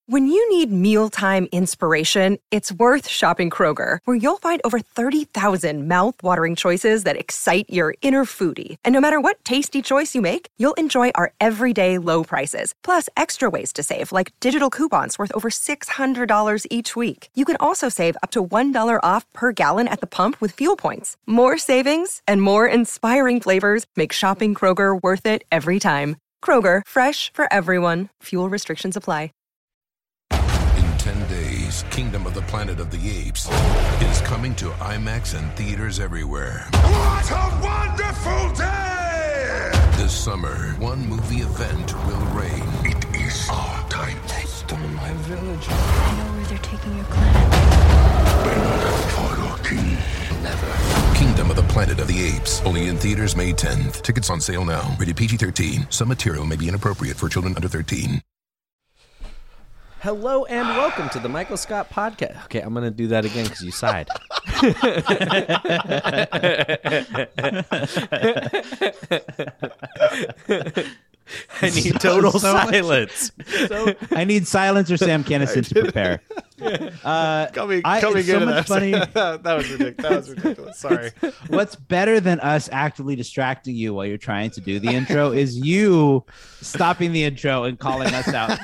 When you need mealtime inspiration, it's worth shopping Kroger, where you'll find over 30,000 mouth-watering choices that excite your inner foodie. And no matter what tasty choice you make, you'll enjoy our everyday low prices, plus extra ways to save, like digital coupons worth over $600 each week. You can also save up to $1 off per gallon at the pump with fuel points. More savings and more inspiring flavors make shopping Kroger worth it every time. Kroger, fresh for everyone. Fuel restrictions apply. 10 days, Kingdom of the Planet of the Apes is coming to IMAX and theaters everywhere. What a wonderful day! This summer, one movie event will reign. It is our time. They stole my village. I know where they're taking your clan. Bend for your king. Never. Kingdom of the Planet of the Apes. Only in theaters May 10th. Tickets on sale now. Rated PG-13. Some material may be inappropriate for children under 13. Hello and welcome to the Michael Scott Podcast. Okay, I'm going to do that again because you sighed. I need total silence. I need silence or Sam Kinison to prepare. Coming it's so much funny. That was ridiculous. That was ridiculous. Sorry. What's better than us actively distracting you while you're trying to do the intro is you stopping the intro and calling us out.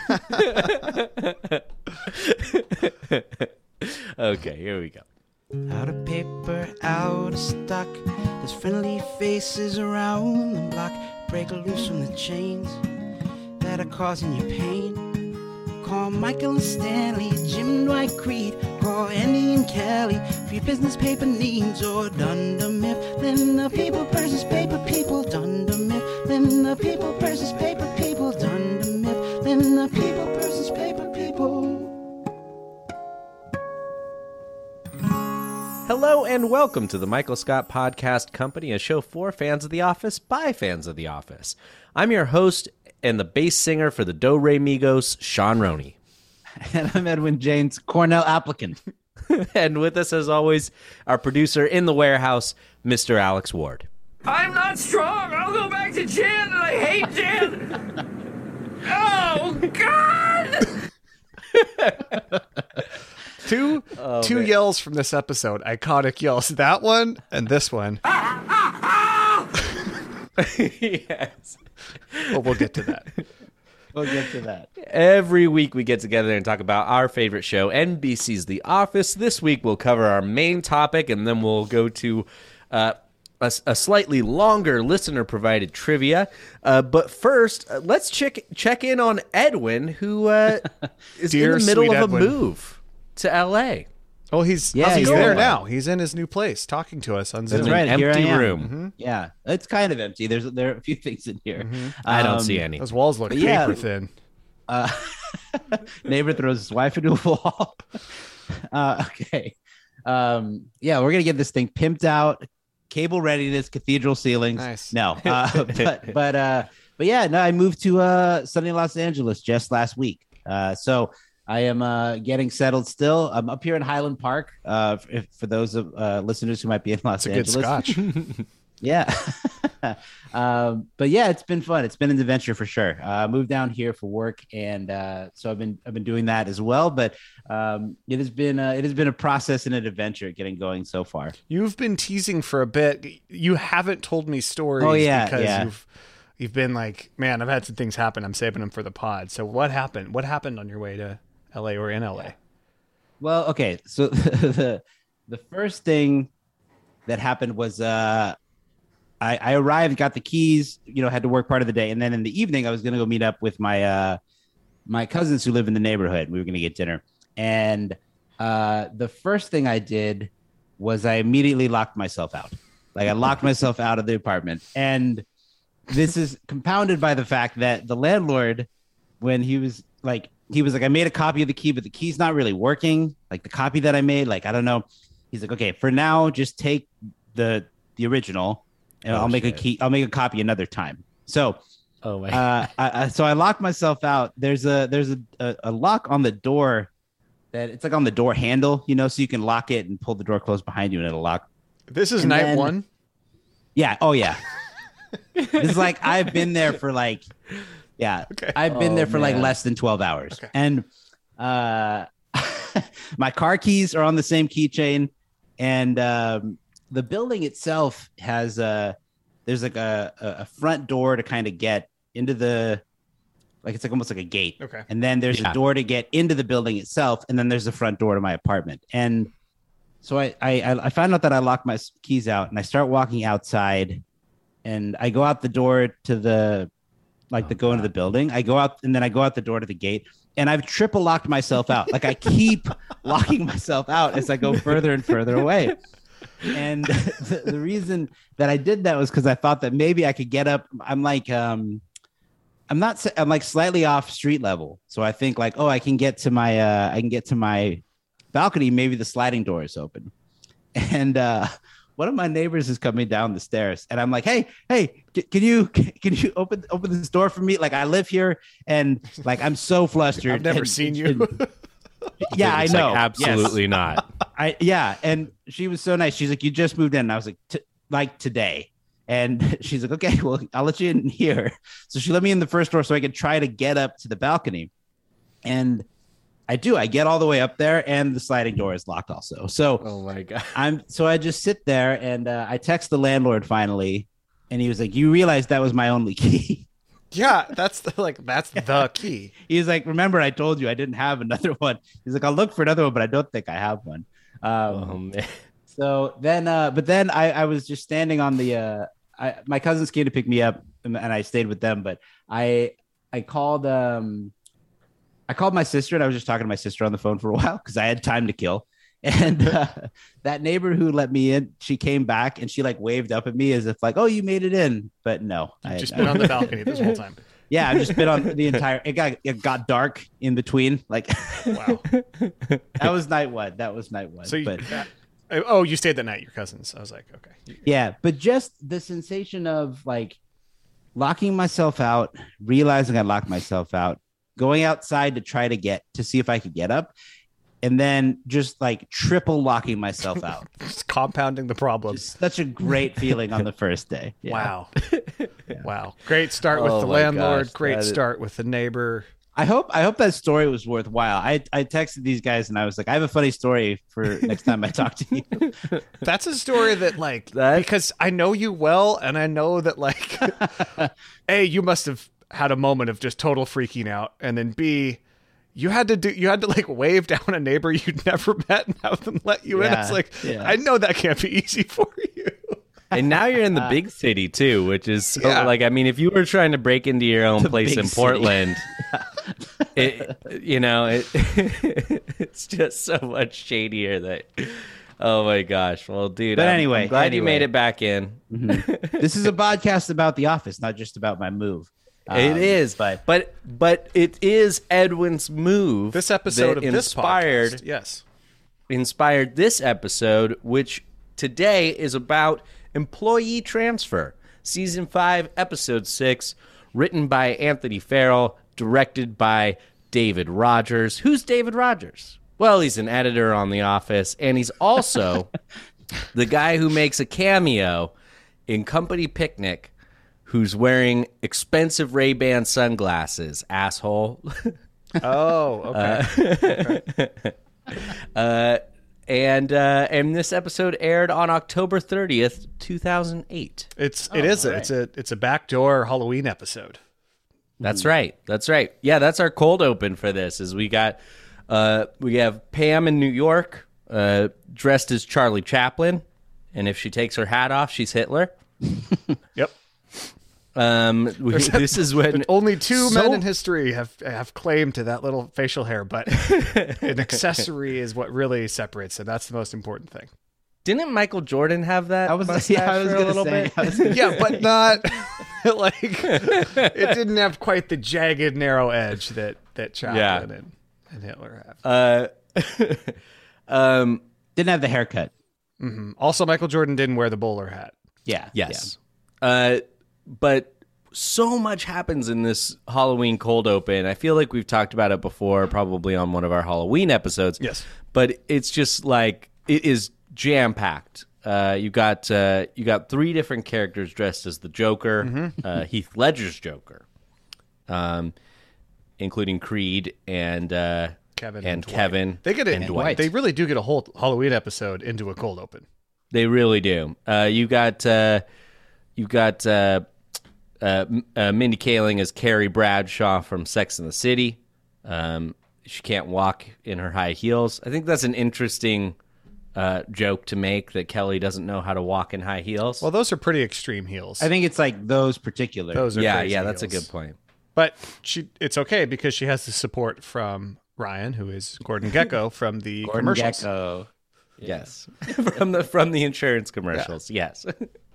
Okay, here we go. Out of paper, out of stock. There's friendly faces around the block. Break loose from the chains that are causing you pain. Call Michael and Stanley, Jim, Dwight, Creed. Call Andy and Kelly for your business paper needs. Or Dunder Mifflin, the people versus paper people. Dunder Mifflin, the people versus paper people. Dunder Mifflin, the people versus paper people. Hello and welcome to the Michael Scott Podcast Company, a show for fans of The Office by fans of The Office. I'm your host and the bass singer for the Do Re Migos, Sean Roney. And I'm Edwin James, Cornell applicant. And with us, as always, our producer in the warehouse, Mr. Alex Ward. I'm not strong. I'll go back to Jen, and I hate Jen. Oh, God! Two yells from this episode, iconic yells. That one and this one. Yes. Well, we'll get to that. We'll get to that. Every week we get together and talk about our favorite show, NBC's The Office. This week we'll cover our main topic, and then we'll go to a slightly longer listener-provided trivia. But first, let's check in on Edwin, who is in the middle of Edwin. a move to L.A. Oh, he's there now. He's in his new place talking to us on Zoom. That's right. An Here I empty am. room. Mm-hmm. Yeah, it's kind of empty. There are a few things in here. Mm-hmm. I don't see any. Those walls look paper thin. Neighbor throws his wife into a wall. Okay. Yeah, we're gonna get this thing pimped out, cable readiness, cathedral ceilings. Nice. No, but yeah, no. I moved to sunny Los Angeles just last week. So I am getting settled still. I'm up here in Highland Park. For those listeners who might be in Los Angeles, good scotch. Yeah. But yeah, it's been fun. It's been an adventure for sure. Moved down here for work, and so I've been doing that as well. But it has been a process and an adventure getting going so far. You've been teasing for a bit. You haven't told me stories. Oh, yeah, because yeah. you've been like, man, I've had some things happen. I'm saving them for the pod. So what happened? What happened on your way to LA or in LA? Well, okay. So the first thing that happened was I arrived, got the keys, had to work part of the day. And then in the evening, I was going to go meet up with my cousins who live in the neighborhood. We were going to get dinner. And the first thing I did was I immediately locked myself out. Like I locked myself out of the apartment. And this is compounded by the fact that the landlord, when he was like, I made a copy of the key, but the key's not really working. Like the copy that I made, like, I don't know. He's like, okay, for now, just take the original and I'll make a copy another time. So, so I locked myself out. There's a lock on the door that it's like on the door handle, so you can lock it and pull the door closed behind you and it'll lock. This is night one. Yeah. Oh yeah. This is like, I've been there for like, yeah, okay. I've been there for like less than 12 hours. Okay. And my car keys are on the same keychain, and the building itself has there's like a front door to kind of get into the, like it's like almost like a gate. Okay. And then there's a door to get into the building itself, and then there's the front door to my apartment. And so I found out that I locked my keys out, and I start walking outside, and I go out the door to the go into the building. I go out, and then I go out the door to the gate, and I've triple locked myself out. Like I keep locking myself out as I go further and further away. And the reason that I did that was because I thought that maybe I could get up. I'm like slightly off street level. So I think like, oh, I can get to my balcony. Maybe the sliding door is open. And one of my neighbors is coming down the stairs, and I'm like, hey, can you open this door for me? Like I live here, and like I'm so flustered. I've never seen you. Yeah, I know. Like, absolutely not. And she was so nice. She's like, you just moved in. And I was like, today. And she's like, okay, well, I'll let you in here. So she let me in the first door so I could try to get up to the balcony. And I do. I get all the way up there, and the sliding door is locked also. So, Oh my God. I just sit there, and I text the landlord finally, and he was like, you realize that was my only key. Yeah, that's the key. He's like, remember, I told you I didn't have another one. He's like, I'll look for another one, but I don't think I have one. Oh man. So then, but then I was just standing on the, my cousins came to pick me up, and I stayed with them, but I called my sister, and I was just talking to my sister on the phone for a while because I had time to kill. And that neighbor who let me in, she came back, and she like waved up at me as if like, oh, you made it in. But no, You've just been on the balcony this whole time. Yeah, I've just been on the entire. It got dark in between. Like, Wow. that was night one. So you, but you stayed that night, your cousins. I was like, okay. yeah, but just the sensation of like locking myself out, realizing I locked myself out, going outside to see if I could get up, and then just like triple locking myself out. Just compounding the problem. Just such a great feeling on the first day. Yeah. Wow. Wow. Great start with Oh the my landlord. gosh, Great that is- start with the neighbor. I hope that story was worthwhile. I texted these guys, and I was like, I have a funny story for next time I talk to you. That's a story that because I know you well, and I know that like, A, you must have had a moment of just total freaking out, and then B, you had to like wave down a neighbor you'd never met and have them let you in. Yeah, It's like, yeah. I know that can't be easy for you. And now you're in the big city too, which is so, Yeah. like, I mean, if you were trying to break into your own place big in city. Portland, it's just so much shadier that. Oh my gosh! Well, dude, But I'm anyway, glad you anyway. made it back in. This is a podcast about The Office, not just about my move. It is, but but it is Edwin's move. This episode that of this inspired podcast, yes. inspired this episode, which today is about employee transfer, season 5, episode 6, written by Anthony Farrell, directed by David Rogers. Who's David Rogers? Well, he's an editor on The Office, and he's also the guy who makes a cameo in Company Picnic, who's wearing expensive Ray-Ban sunglasses, asshole. Oh, okay. And this episode aired on October 30th, 2008. It's a backdoor Halloween episode. That's right. That's right. Yeah, that's our cold open for this. Is we have Pam in New York, dressed as Charlie Chaplin, and if she takes her hat off, she's Hitler. Yep. This is when Only two men in history have claim to that little facial hair, but an accessory is what really separates them. That's the most important thing. Didn't Michael Jordan have that? I was mustache for a gonna little say, bit. I was gonna Yeah, but not like it didn't have quite the jagged, narrow edge that Chaplin and Hitler have. didn't have the haircut. Also, Michael Jordan didn't wear the bowler hat. Yeah. Yes. But so much happens in this Halloween cold open. I feel like we've talked about it before, probably on one of our Halloween episodes. Yes. But it's just like, it is jam-packed. You got 3 different characters dressed as the Joker, Heath Ledger's Joker, including Creed and Kevin and Dwight. Kevin They get it. and Dwight. They really do get a whole Halloween episode into a cold open. They really do. You got Mindy Kaling as Carrie Bradshaw from Sex and the City. She can't walk in her high heels. I think that's an interesting joke to make, that Kelly doesn't know how to walk in high heels. Well, those are pretty extreme heels. I think it's like those particular. Those are crazy that's a heels. good point. But it's okay because she has the support from Ryan, who is Gordon Gekko from the commercials. Gecko. Yes, from the insurance commercials. Yes.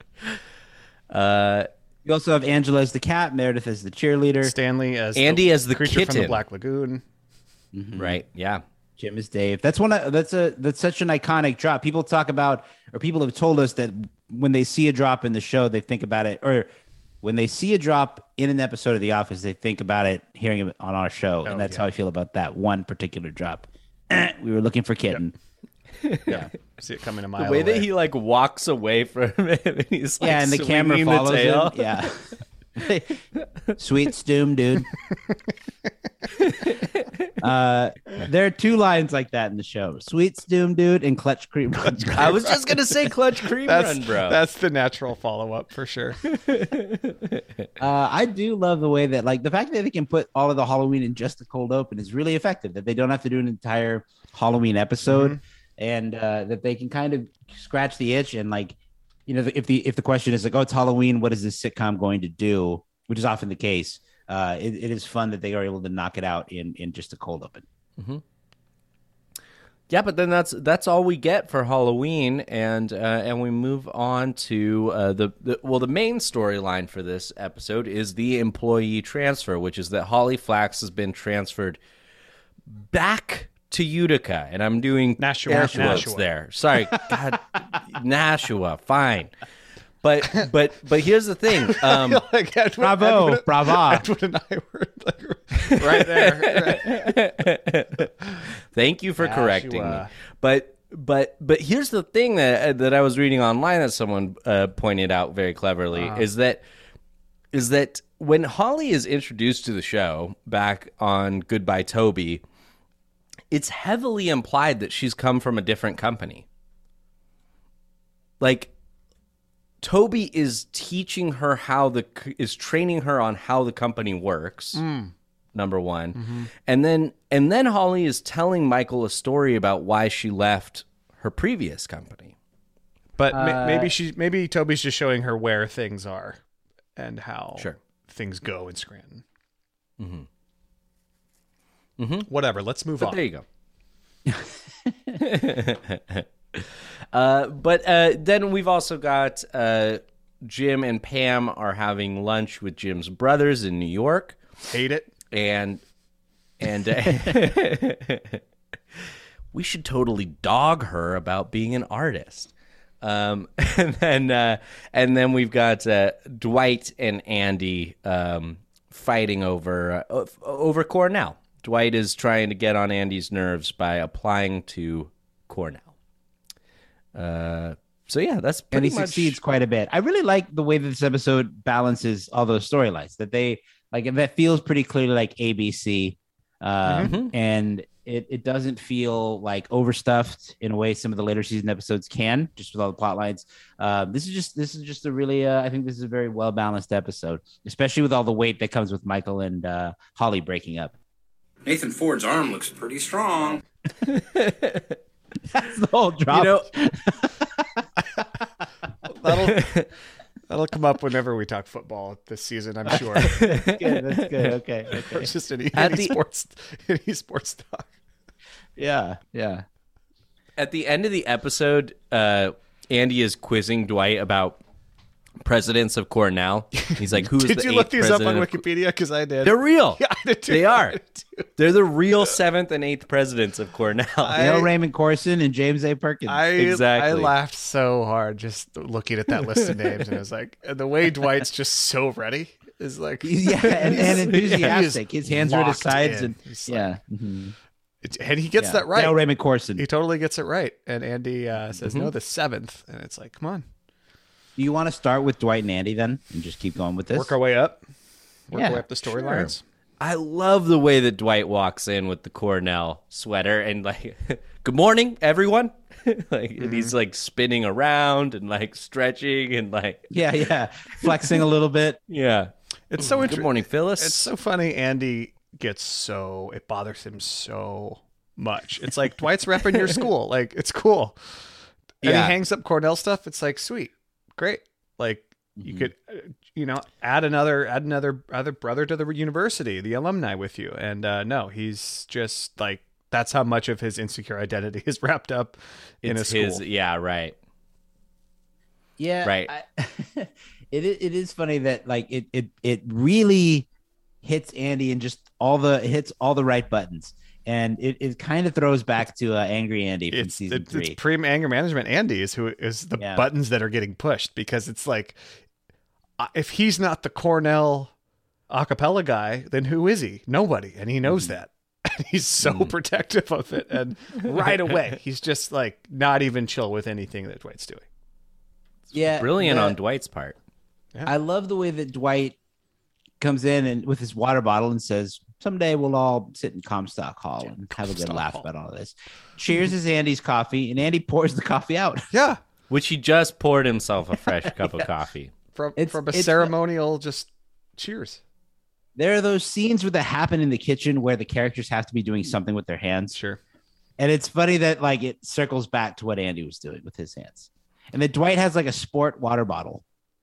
You also have Angela as the cat, Meredith as the cheerleader, Stanley as Andy as the creature from the kitten. Black Lagoon. Right. Yeah. Jim is Dave. That's such an iconic drop. People talk about, or people have told us that when they see a drop in the show, they think about it, or when they see a drop in an episode of The Office, they think about it hearing it on our show, and that's how I feel about that one particular drop. We were looking for kitten. Yeah, see it coming a mile The way away. that he like walks away from him, and he's like, And the camera swinging follows the tail. him. Yeah. Sweet Stoom, dude. There are two lines like that in the show: Sweet Stoom, dude, and Clutch Cream Run. I was just gonna say Clutch Cream Run, bro. That's the natural follow-up for sure. I do love the way that, like, the fact that they can put all of the Halloween in just the cold open is really effective. That they don't have to do an entire Halloween episode, and that they can kind of scratch the itch. And, like, you know, if the question is like, oh, it's Halloween, what is this sitcom going to do? Which is often the case. It is fun that they are able to knock it out in just a cold open. Yeah, but then that's all we get for Halloween, and we move on to the main storyline for this episode is the employee transfer, which is that Holly Flax has been transferred back to Utica, and I'm doing Nashua. air quotes there. Sorry, God, Nashua, fine. But here's the thing. Like Bravo. Edwin and I were like right there. Thank you for correcting me. But here's the thing that I was reading online that someone pointed out very cleverly is that when Holly is introduced to the show back on Goodbye Toby, it's heavily implied that she's come from a different company. Like, Toby is teaching her is training her on how the company works. Number one. And then Holly is telling Michael a story about why she left her previous company. But maybe Toby's just showing her where things are and how things go in Scranton. Whatever. Let's move on. There you go. But then we've also got Jim and Pam are having lunch with Jim's brothers in New York. Hate it. And we should totally dog her about being an artist. And then we've got Dwight and Andy fighting over Cornell. Dwight is trying to get on Andy's nerves by applying to Cornell. So yeah, that's pretty and he much... succeeds quite a bit. I really like the way that this episode balances all those storylines. That they like, that feels pretty clearly like ABC, and it doesn't feel like overstuffed in a way some of the later season episodes can, just with all the plot lines. This is just a really I think this is a very well balanced episode, especially with all the weight that comes with Michael and Holly breaking up. Nathan Ford's arm looks pretty strong. That's the whole drop. You know, that'll come up whenever we talk football this season, I'm sure. That's good. Okay. Or just any sports talk. Yeah. At the end of the episode, Andy is quizzing Dwight about presidents of Cornell. He's like, "Who's did the you look eighth these up on president of Wikipedia? Because I did. They're real. Yeah, I did too. They are. They're the real 7th and 8th presidents of Cornell. Neil Raymond Corson and James A. Perkins. Exactly. I laughed so hard just looking at that list of names, and it was like the way Dwight's just so ready is like and enthusiastic. His hands are at his sides, in. and and he gets that right. Neil Raymond Corson. He totally gets it right. And Andy says, "No, the 7th," and it's like, come on. Do you want to start with Dwight and Andy then, and just keep going with this? Work our way up. Work our way up the storylines. I love the way that Dwight walks in with the Cornell sweater and like, good morning, everyone. Like, and he's like spinning around and like stretching and like, Yeah. Flexing a little bit. yeah. It's so interesting. Good morning, Phyllis. It's so funny. Andy it bothers him so much. It's like Dwight's repping your school. Like, it's cool. And he hangs up Cornell stuff. It's like, sweet, great. Like, you could, add another brother to the university, the alumni with you. And no, he's just like, that's how much of his insecure identity is wrapped up in a school. Yeah, right. Yeah, right. It is funny that like it really hits Andy and just hits all the right buttons, and it kind of throws back to Angry Andy from season 3. It's pre-anger management Andy is the buttons that are getting pushed, because it's like, if he's not the Cornell acapella guy, then who is he? Nobody, and he knows that. And he's so protective of it, and right away he's just like not even chill with anything that Dwight's doing. Yeah, brilliant on Dwight's part. Yeah. I love the way that Dwight comes in and with his water bottle and says, someday we'll all sit in Comstock Hall and have a good laugh about all this. Cheers is Andy's coffee, and Andy pours the coffee out. Yeah. Which he just poured himself a fresh cup of coffee. From a ceremonial just cheers. There are those scenes that happen in the kitchen where the characters have to be doing something with their hands. Sure. And it's funny that like it circles back to what Andy was doing with his hands. And that Dwight has like a sport water bottle.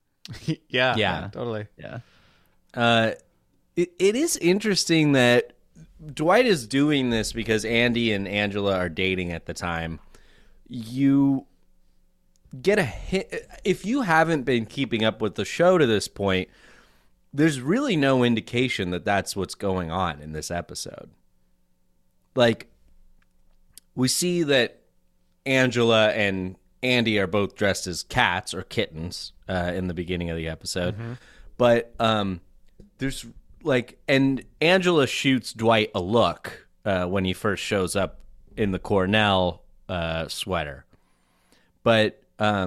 Yeah, totally. Yeah. It is interesting that Dwight is doing this because Andy and Angela are dating at the time. You get a hit. If you haven't been keeping up with the show to this point, there's really no indication that that's what's going on in this episode. Like, we see that Angela and Andy are both dressed as cats or kittens in the beginning of the episode. Mm-hmm. But there's like, and Angela shoots Dwight a look when he first shows up in the Cornell sweater. But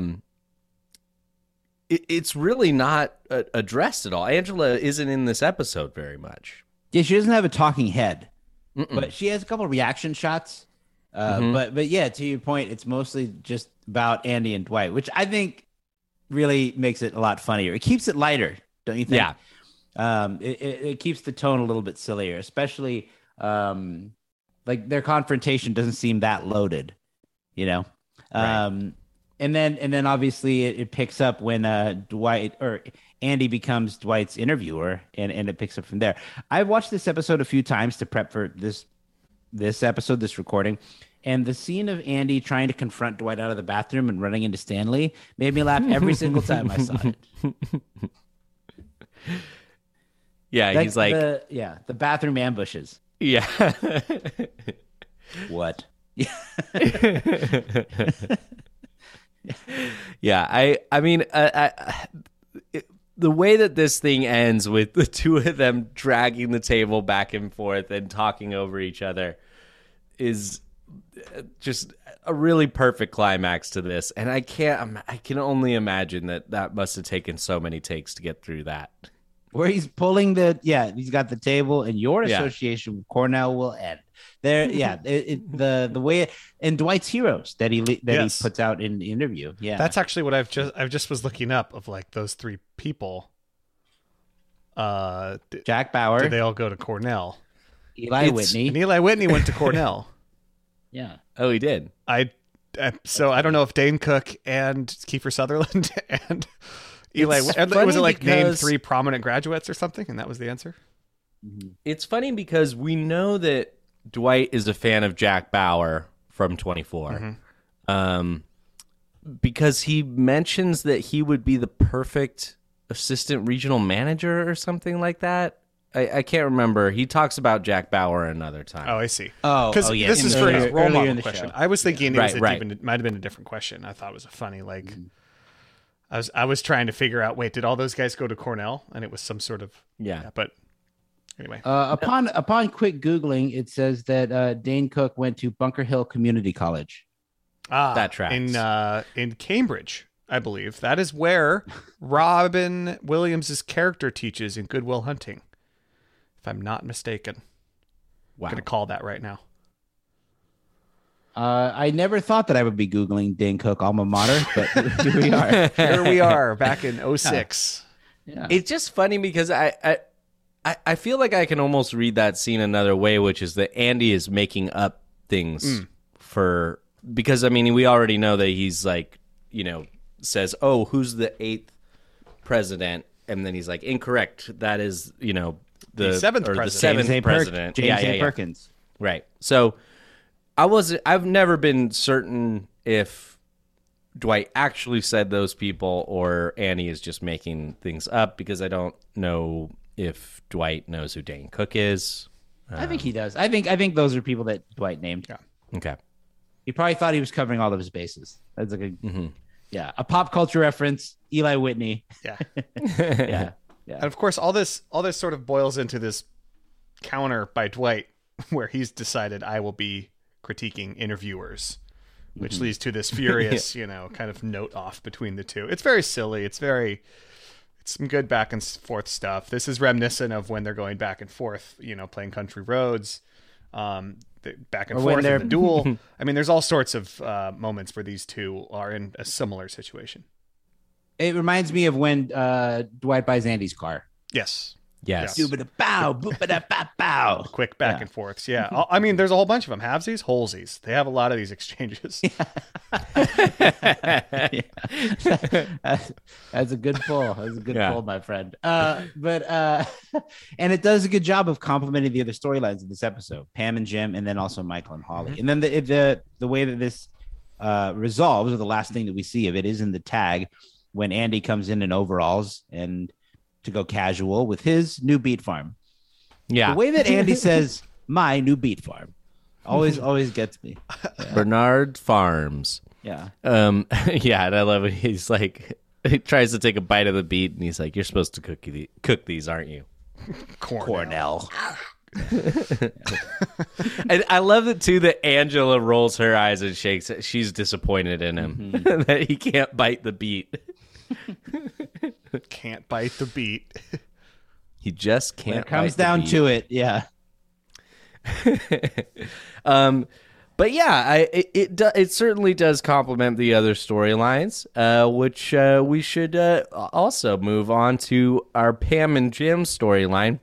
it's really not addressed at all. Angela isn't in this episode very much. Yeah, she doesn't have a talking head, but she has a couple of reaction shots. But yeah, to your point, it's mostly just about Andy and Dwight, which I think really makes it a lot funnier. It keeps it lighter, don't you think? Yeah. It keeps the tone a little bit sillier, especially like their confrontation doesn't seem that loaded, you know? Right. And then obviously it picks up when Dwight or Andy becomes Dwight's interviewer, and it picks up from there. I've watched this episode a few times to prep for this episode, this recording, and the scene of Andy trying to confront Dwight out of the bathroom and running into Stanley made me laugh every single time I saw it. Yeah, he's like the bathroom ambushes. Yeah. What? Yeah, I mean, the way that this thing ends with the two of them dragging the table back and forth and talking over each other is just a really perfect climax to this. And I can only imagine that must have taken so many takes to get through that. Where he's pulling he's got the table, and your association with Cornell will end. There, the way and Dwight's heroes that he puts out in the interview. Yeah, that's actually what I've just was looking up of like those three people. Jack Bauer. Did they all go to Cornell? Eli Whitney. And Eli Whitney went to Cornell. Yeah. Oh, he did. So I don't know if Dane Cook and Kiefer Sutherland and Eli was it like name 3 prominent graduates or something, and that was the answer. It's funny because we know that Dwight is a fan of Jack Bauer from 24, because he mentions that he would be the perfect assistant regional manager or something like that. I can't remember. He talks about Jack Bauer another time. Oh, I see. Oh, because yeah. This is for his role model question. Show. I was thinking it might have been a different question. I thought it was a funny I was trying to figure out. Wait, did all those guys go to Cornell? And it was some sort of but. Anyway, upon quick Googling, it says that Dane Cook went to Bunker Hill Community College. That tracks. In Cambridge, I believe. That is where Robin Williams' character teaches in Good Will Hunting. if I'm not mistaken. Wow. I'm going to call that right now. I never thought that I would be Googling Dane Cook alma mater, but here we are. Here we are back in 06. Yeah. It's just funny because I feel like I can almost read that scene another way, which is that Andy is making up things because I mean we already know that he's like, you know, says, "Oh, who's the 8th president?" and then he's like, "Incorrect. That is, you know, the 7th or president. the 7th president." James A. Perkins. Right. So I've never been certain if Dwight actually said those people or Annie is just making things up, because I don't know if Dwight knows who Dane Cook is. I think he does. I think those are people that Dwight named. Yeah. Okay. He probably thought he was covering all of his bases. That's like a pop culture reference. Eli Whitney. Yeah. Yeah. And of course, all this sort of boils into this counter by Dwight, where he's decided I will be critiquing interviewers, which leads to this furious, you know, kind of note off between the two. It's very silly. It's some good back and forth stuff. This is reminiscent of when they're going back and forth, you know, playing Country Roads, back and forth in the duel. I mean, there's all sorts of moments where these two are in a similar situation. It reminds me of when Dwight buys Andy's car. Yes. Yes. Bow, bow. Quick back and forths. Yeah. I mean, there's a whole bunch of them. Halvesies, holesies. They have a lot of these exchanges. That's a good pull. That's a good pull, my friend. But and it does a good job of complementing the other storylines in this episode, Pam and Jim, and then also Michael and Holly. And then the way that this resolves, or the last thing that we see of it, is in the tag when Andy comes in overalls and to go casual with his new beet farm. Yeah. The way that Andy says my new beet farm always gets me. Yeah. Bernard Farms. Yeah. Yeah, and I love it. He's like, he tries to take a bite of the beet, and he's like, "You're supposed to cook these, aren't you?" Cornell. And I love it too that Angela rolls her eyes and shakes it. She's disappointed in him that he can't bite the beet. Can't bite the beat. He just can't. When it comes bite the down beet. to it, yeah. But yeah, it certainly does complement the other storylines, which we should also move on to our Pam and Jim storyline.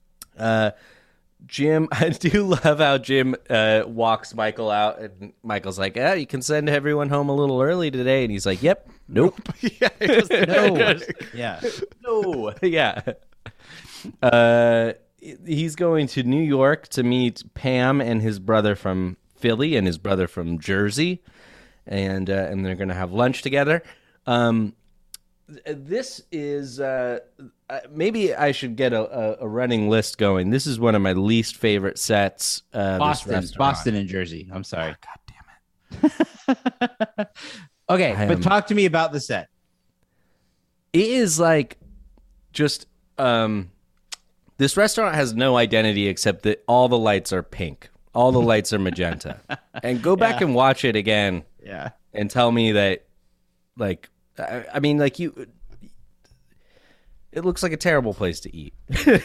Jim, I do love how Jim walks Michael out, and Michael's like, "Yeah, you can send everyone home a little early today," and he's like, "Yep, nope, Yeah. It doesn't- No. Yeah. no, yeah." He's going to New York to meet Pam and his brother from Philly and his brother from Jersey, and they're going to have lunch together. This is maybe I should get a running list going. This is one of my least favorite sets. Boston and Jersey. I'm sorry. God damn it. Okay, but talk to me about the set. It is like just this restaurant has no identity except that all the lights are pink. All the lights are magenta. And go back and watch it again. Yeah. And tell me that, like, I mean, like, it looks like a terrible place to eat.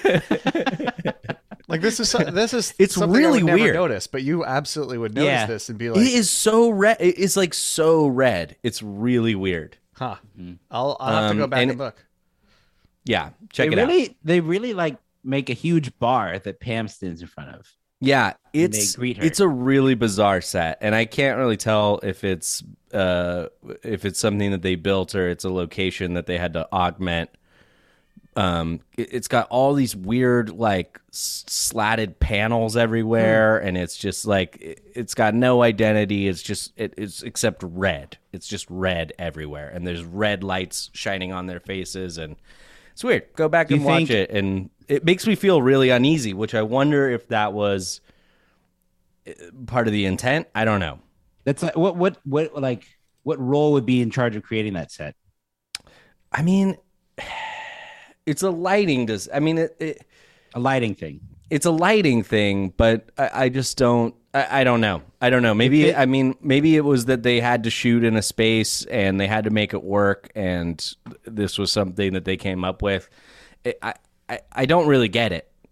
Like this is It's something really I would never weird. Notice, but you absolutely would notice this and be like, It is so red. It's like so red. It's really weird. "Huh." I'll have to go back and look. Yeah, check it out. They really like make a huge bar that Pam stands in front of. Yeah, they greet her. it's a really bizarre set, and I can't really tell if it's something that they built or it's a location that they had to augment. It's got all these weird like slatted panels everywhere, and it's just like it's got no identity. It's just it's except red. It's just red everywhere, and there's red lights shining on their faces, and it's weird. Go back and watch it, and it makes me feel really uneasy, which I wonder if that was part of the intent. I don't know. That's like what role would be in charge of creating that set? I mean, it's a lighting. A lighting thing. It's a lighting thing, but I just don't. I don't know. I don't know. Maybe maybe it was that they had to shoot in a space and they had to make it work, and this was something that they came up with. I don't really get it.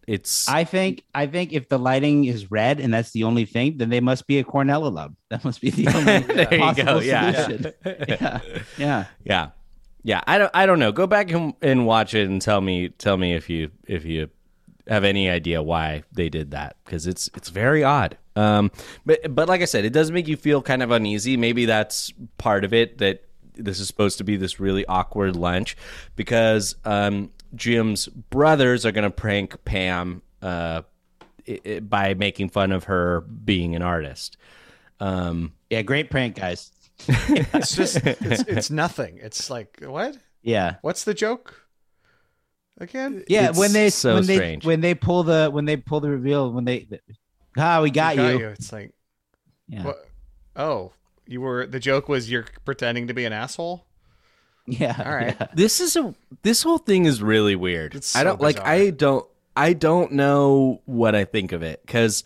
It's I think if the lighting is red and that's the only thing, then they must be a Cornell alum. That must be the only there you possible go. Yeah. solution. Yeah. Yeah. I don't know. Go back and watch it and tell me if you have any idea why they did that, because it's very odd. But like I said, it does make you feel kind of uneasy. Maybe that's part of it, that this is supposed to be this really awkward lunch, because Jim's brothers are going to prank Pam by making fun of her being an artist. Yeah, great prank, guys. It's just it's nothing. It's like, what? Yeah. What's the joke again? Yeah, It's when they strange. when they pull the reveal, we got We got you. It's like, Yeah. what? Oh, the joke was you're pretending to be an asshole? Yeah. All right. yeah. This whole thing is really weird. It's I so don't like. bizarre. I don't know what I think of it, because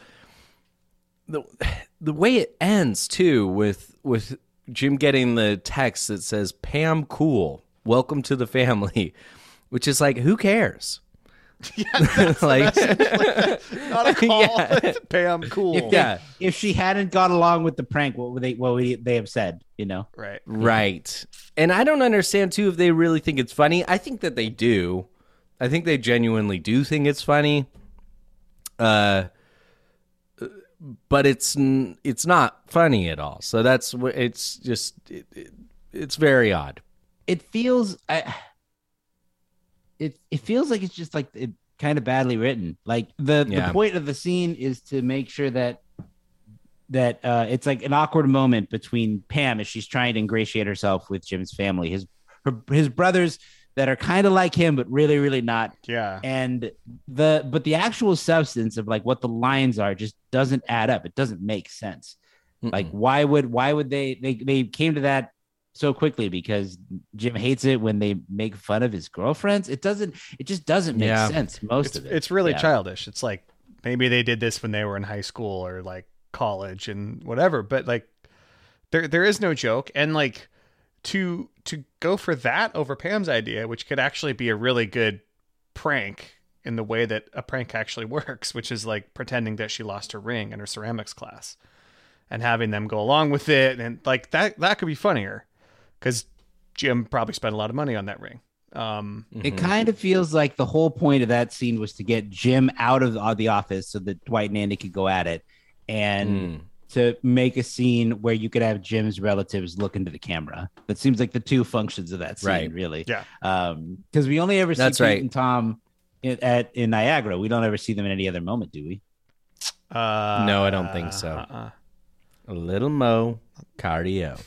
the way it ends too, with Jim getting the text that says "Pam, cool, welcome to the family," which is like, who cares? Yeah, that's Like, not a call. Yeah. Pam, cool. yeah, If she hadn't gone along with the prank, what would they have said? You know? Right. right. And I don't understand too if they really think it's funny. I think that they do. I think they genuinely do think it's funny. But it's not funny at all. So that's what it's just. It's very odd. It feels it feels like it's just like it kind of badly written. Like the point of the scene is to make sure that it's like an awkward moment between Pam as she's trying to ingratiate herself with Jim's family, his brothers that are kind of like him but really, really not. Yeah. And the actual substance of like what the lines are just doesn't add up. It doesn't make sense. Like why would they came to that so quickly because Jim hates it when they make fun of his girlfriends? It just doesn't make sense. Most of it. It's really childish. It's like maybe they did this when they were in high school or like college and whatever, but like there is no joke. And like to go for that over Pam's idea, which could actually be a really good prank in the way that a prank actually works, which is like pretending that she lost her ring in her ceramics class and having them go along with it. And like that could be funnier because Jim probably spent a lot of money on that ring. It kind of feels like the whole point of that scene was to get Jim out of the office so that Dwight and Andy could go at it, and to make a scene where you could have Jim's relatives look into the camera. That seems like the two functions of that scene, really. Yeah. Because we only ever see That's Pete right. and Tom in Niagara. We don't ever see them in any other moment, do we? No, I don't think so. A little Mo cardio.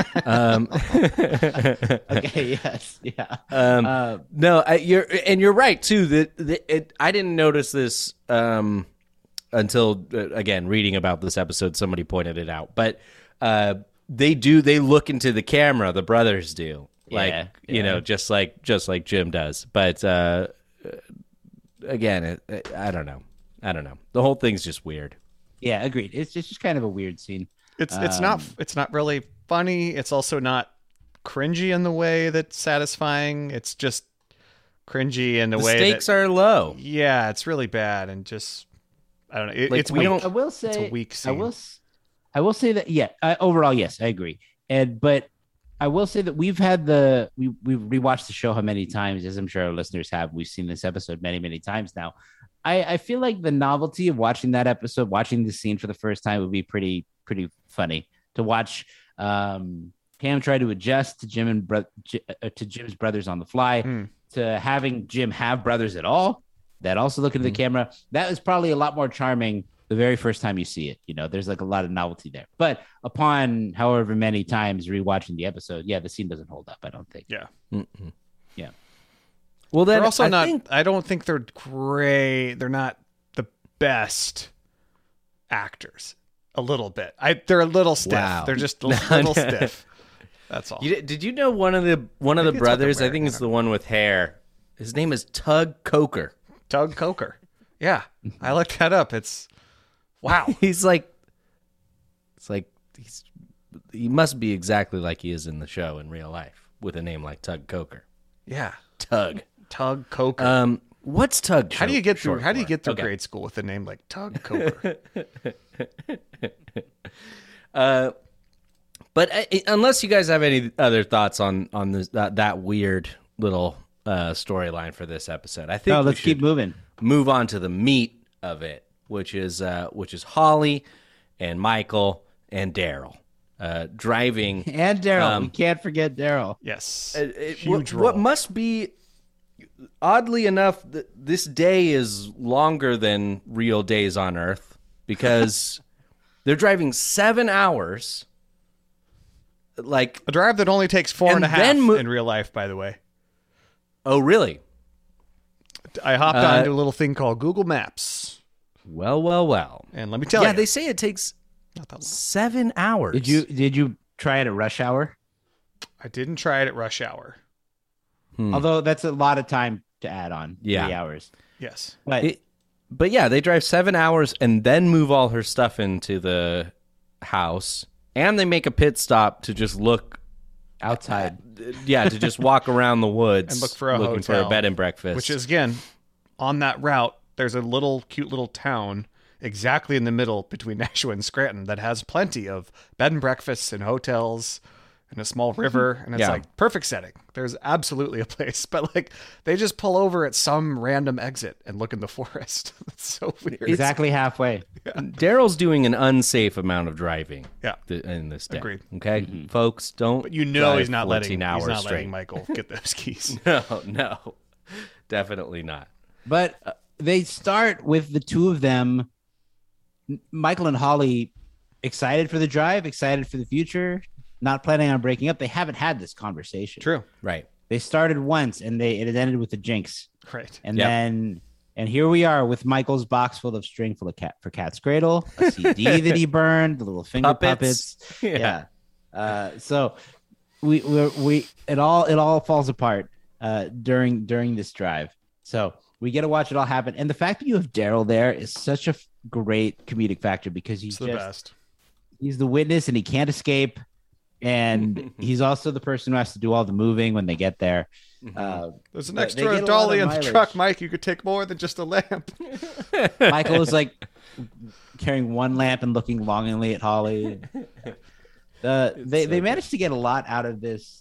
Okay. Yes. Yeah. No, you're right too. That I didn't notice this until again reading about this episode. Somebody pointed it out, but they look into the camera. The brothers do, like you know, just like Jim does. But again, I don't know. The whole thing's just weird. Yeah. Agreed. It's just kind of a weird scene. It's not really funny. It's also not cringy in the way that's satisfying. It's just cringy in the way stakes are low. Yeah, it's really bad and just I don't know. It's we weak. don't. I will say It's a weak scene. I will say that overall yes, I agree. But I will say that we've rewatched the show how many times, as I'm sure our listeners have. We've seen this episode many, many times now. I feel like the novelty of watching that episode, watching the scene for the first time, would be pretty funny to watch. Pam try to adjust to Jim's brothers on the fly, to having Jim have brothers at all that also look into the camera. That was probably a lot more charming the very first time you see it. You know, there's like a lot of novelty there. But upon however many times rewatching the episode, the scene doesn't hold up, I don't think. Yeah. Yeah. Well, then They're also I not. think- I don't think they're great. They're not the best actors. A little bit. They're a little stiff. Wow. They're just a little stiff. That's all. Did you know one of the it's what brothers? they're I think wearing, it's the one with hair. His name is Tug Coker. Tug Coker. Yeah, I looked that up. It's wow. He's like, he must be exactly like he is in the show in real life with a name like Tug Coker. Yeah, Tug Coker. What's Tug? How do you get through? short How do you for? get through Okay. grade school with a name like Tug Coker? But unless you guys have any other thoughts on this, that weird little storyline for this episode, I think No, we let's keep should moving. move on to the meat of it, which is Holly and Michael and Daryl driving. And Daryl. We can't forget Daryl. Yes, Huge what must be, oddly enough, this day is longer than real days on Earth because they're driving 7 hours. Like a drive that only takes 4.5 in real life, by the way. Oh, really? I hopped onto a little thing called Google Maps. Well. And let me tell you. Yeah, they say it takes 7 hours. Did you try it at rush hour? I didn't try it at rush hour. Although that's a lot of time to add on. 3 hours. Yes. But yeah, they drive 7 hours and then move all her stuff into the house. And they make a pit stop to just look outside. To just walk around the woods and look for a looking hotel, for a bed and breakfast. Which is, again, on that route, there's a cute little town exactly in the middle between Nashua and Scranton that has plenty of bed and breakfasts and hotels and a small river, and it's like perfect setting. There's absolutely a place, but like they just pull over at some random exit and look in the forest. It's so weird. Exactly halfway. Daryl's doing an unsafe amount of driving. In this day. Agreed. Okay, folks, don't. But he's not letting Michael get those keys. No, definitely not. But they start with the two of them, Michael and Holly, excited for the drive, excited for the future, not planning on breaking up. They haven't had this conversation. True. Right. They started once and it ended with a jinx. Right. And here we are with Michael's box full of string full of for Cat's Cradle, a CD that he burned, the little finger puppets. Yeah. So it all falls apart during this drive. So we get to watch it all happen. And the fact that you have Daryl there is such a great comedic factor because he's the best. He's the witness and he can't escape. And he's also the person who has to do all the moving when they get there. There's an extra dolly in the truck, Mike. You could take more than just a lamp. Michael is like carrying one lamp and looking longingly at Holly. They managed to get a lot out of this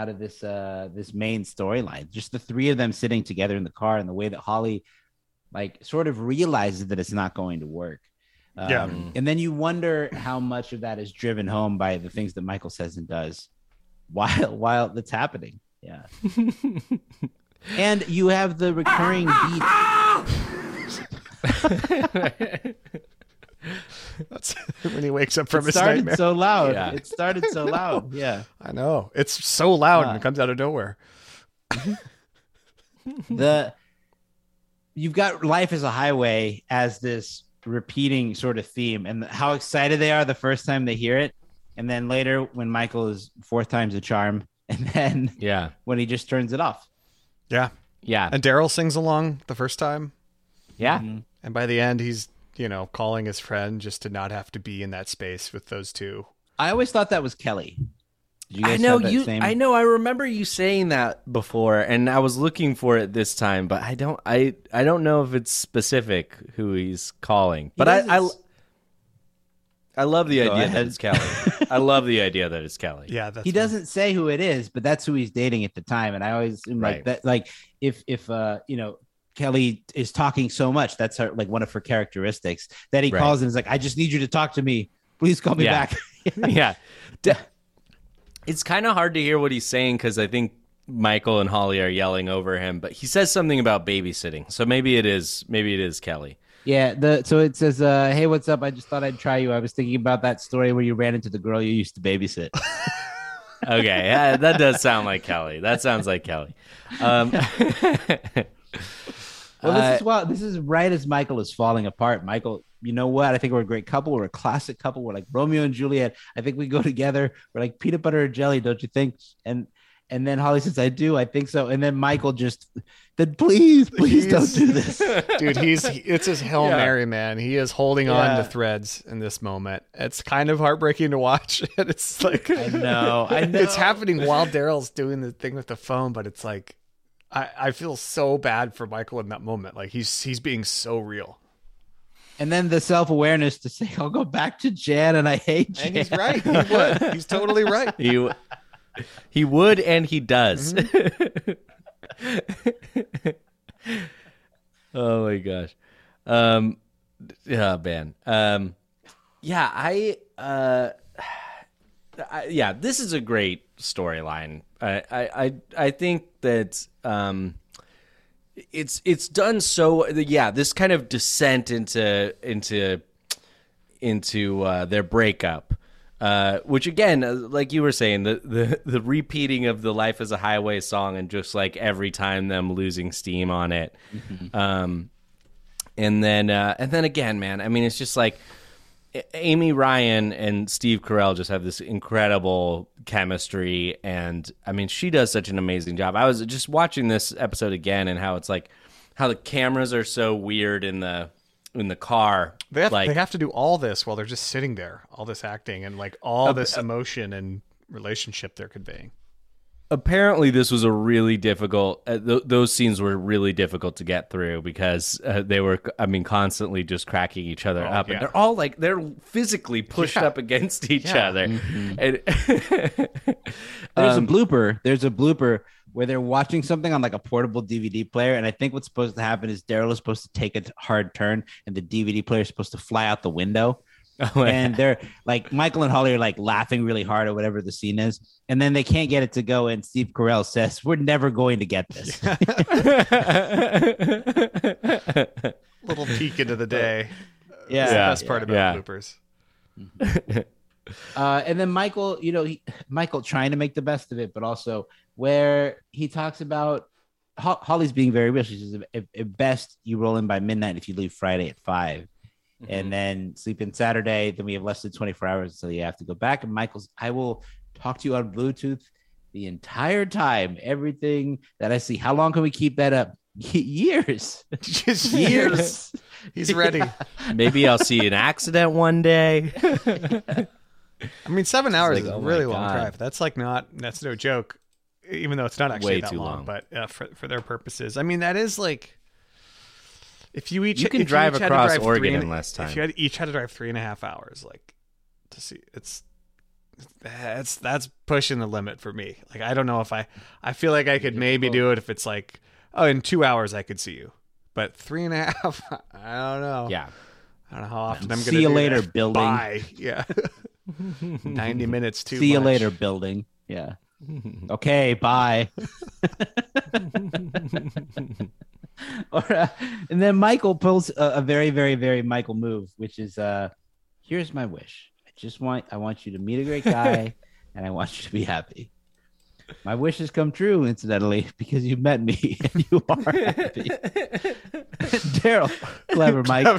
main storyline. Just the three of them sitting together in the car and the way that Holly like sort of realizes that it's not going to work. And then you wonder how much of that is driven home by the things that Michael says and does while that's happening. Yeah. And you have the recurring beat. That's when he wakes up from his nightmare. It started so loud. Yeah. I know. It's so loud and it comes out of nowhere. You've got Life is a Highway as this repeating sort of theme, and how excited they are the first time they hear it, and then later when Michael is fourth time's a charm, and then when he just turns it off. And Daryl sings along the first time, and by the end he's calling his friend just to not have to be in that space with those two. I always thought that was Kelly. I know I remember you saying that before, and I was looking for it this time, but I don't know if it's specific who he's calling. But I love the idea that it's Kelly. I love the idea that it's Kelly. Yeah, he doesn't say who it is, but that's who he's dating at the time. And I always like that. Like if Kelly is talking so much, that's her, like one of her characteristics that he calls and is like, I just need you to talk to me. Please call me back. It's kind of hard to hear what he's saying because I think Michael and Holly are yelling over him, but he says something about babysitting. So maybe it is Kelly. Yeah. So it says, hey, what's up? I just thought I'd try you. I was thinking about that story where you ran into the girl you used to babysit. Okay. That does sound like Kelly. That sounds like Kelly. Well, this is right as Michael is falling apart. Michael, you know what? I think we're a great couple. We're a classic couple. We're like Romeo and Juliet. I think we go together. We're like peanut butter and jelly, don't you think? And then Holly says, I do. I think so. And then Michael then please don't do this. Dude, it's his Hail Mary, man. He is holding on to threads in this moment. It's kind of heartbreaking to watch. And it's like, I know. It's happening while Daryl's doing the thing with the phone, but it's like, I feel so bad for Michael in that moment. Like he's being so real. And then the self-awareness to say, I'll go back to Jan and I hate Jan. And he's right. He would. He's totally right. He would, and he does. Oh my gosh. Yeah, man. Yeah, this is a great storyline. I think that it's done so. Yeah, this kind of descent into their breakup, which again, like you were saying, the repeating of the "Life Is a Highway" song, and just like every time them losing steam on it, and then again, man. I mean, it's just like Amy Ryan and Steve Carell just have this incredible chemistry, and I mean, she does such an amazing job. I was just watching this episode again, and how it's like how the cameras are so weird in the car. They have to do all this while they're just sitting there, all this acting and like all this emotion and relationship they're conveying. Apparently, this was a really difficult. Those scenes were really difficult to get through because they were, I mean, constantly just cracking each other up, and they're all like they're physically pushed up against each other. Mm-hmm. And There's a blooper where they're watching something on like a portable DVD player, and I think what's supposed to happen is Daryl is supposed to take a hard turn, and the DVD player is supposed to fly out the window. And they're like Michael and Holly are like laughing really hard or whatever the scene is, and then they can't get it to go. And Steve Carell says, "We're never going to get this." Little peek into the day. Yeah, that's the best part about bloopers. And then Michael, Michael trying to make the best of it, but also where he talks about Holly's being very real. She says, "At best, you roll in by midnight if you leave Friday at 5. And then sleep in Saturday. Then we have less than 24 hours until you have to go back." And Michael's, "I will talk to you on Bluetooth the entire time. Everything that I see. How long can we keep that up? Years." Just years. He's ready. Maybe I'll see an accident one day. I mean, 7 hours is a really long God. drive. That's no joke, even though it's not actually Way that too long. long. But for their purposes, I mean, that is like, if you can drive across Oregon in less time. If you each had to drive 3.5 hours, like to see, that's pushing the limit for me. Like, I don't know if I feel like I could maybe do it if it's like, oh, in 2 hours I could see you, but 3.5, I don't know. Yeah, I don't know how often I'm going to see you later, building. Bye. Yeah, 90 minutes too. See you much. later, building. Yeah. Okay, bye. And then Michael pulls a very, very, very Michael move, which is, here's my wish. I want you to meet a great guy, and I want you to be happy. My wish has come true, incidentally, because you met me and you are happy. Daryl, clever Mike.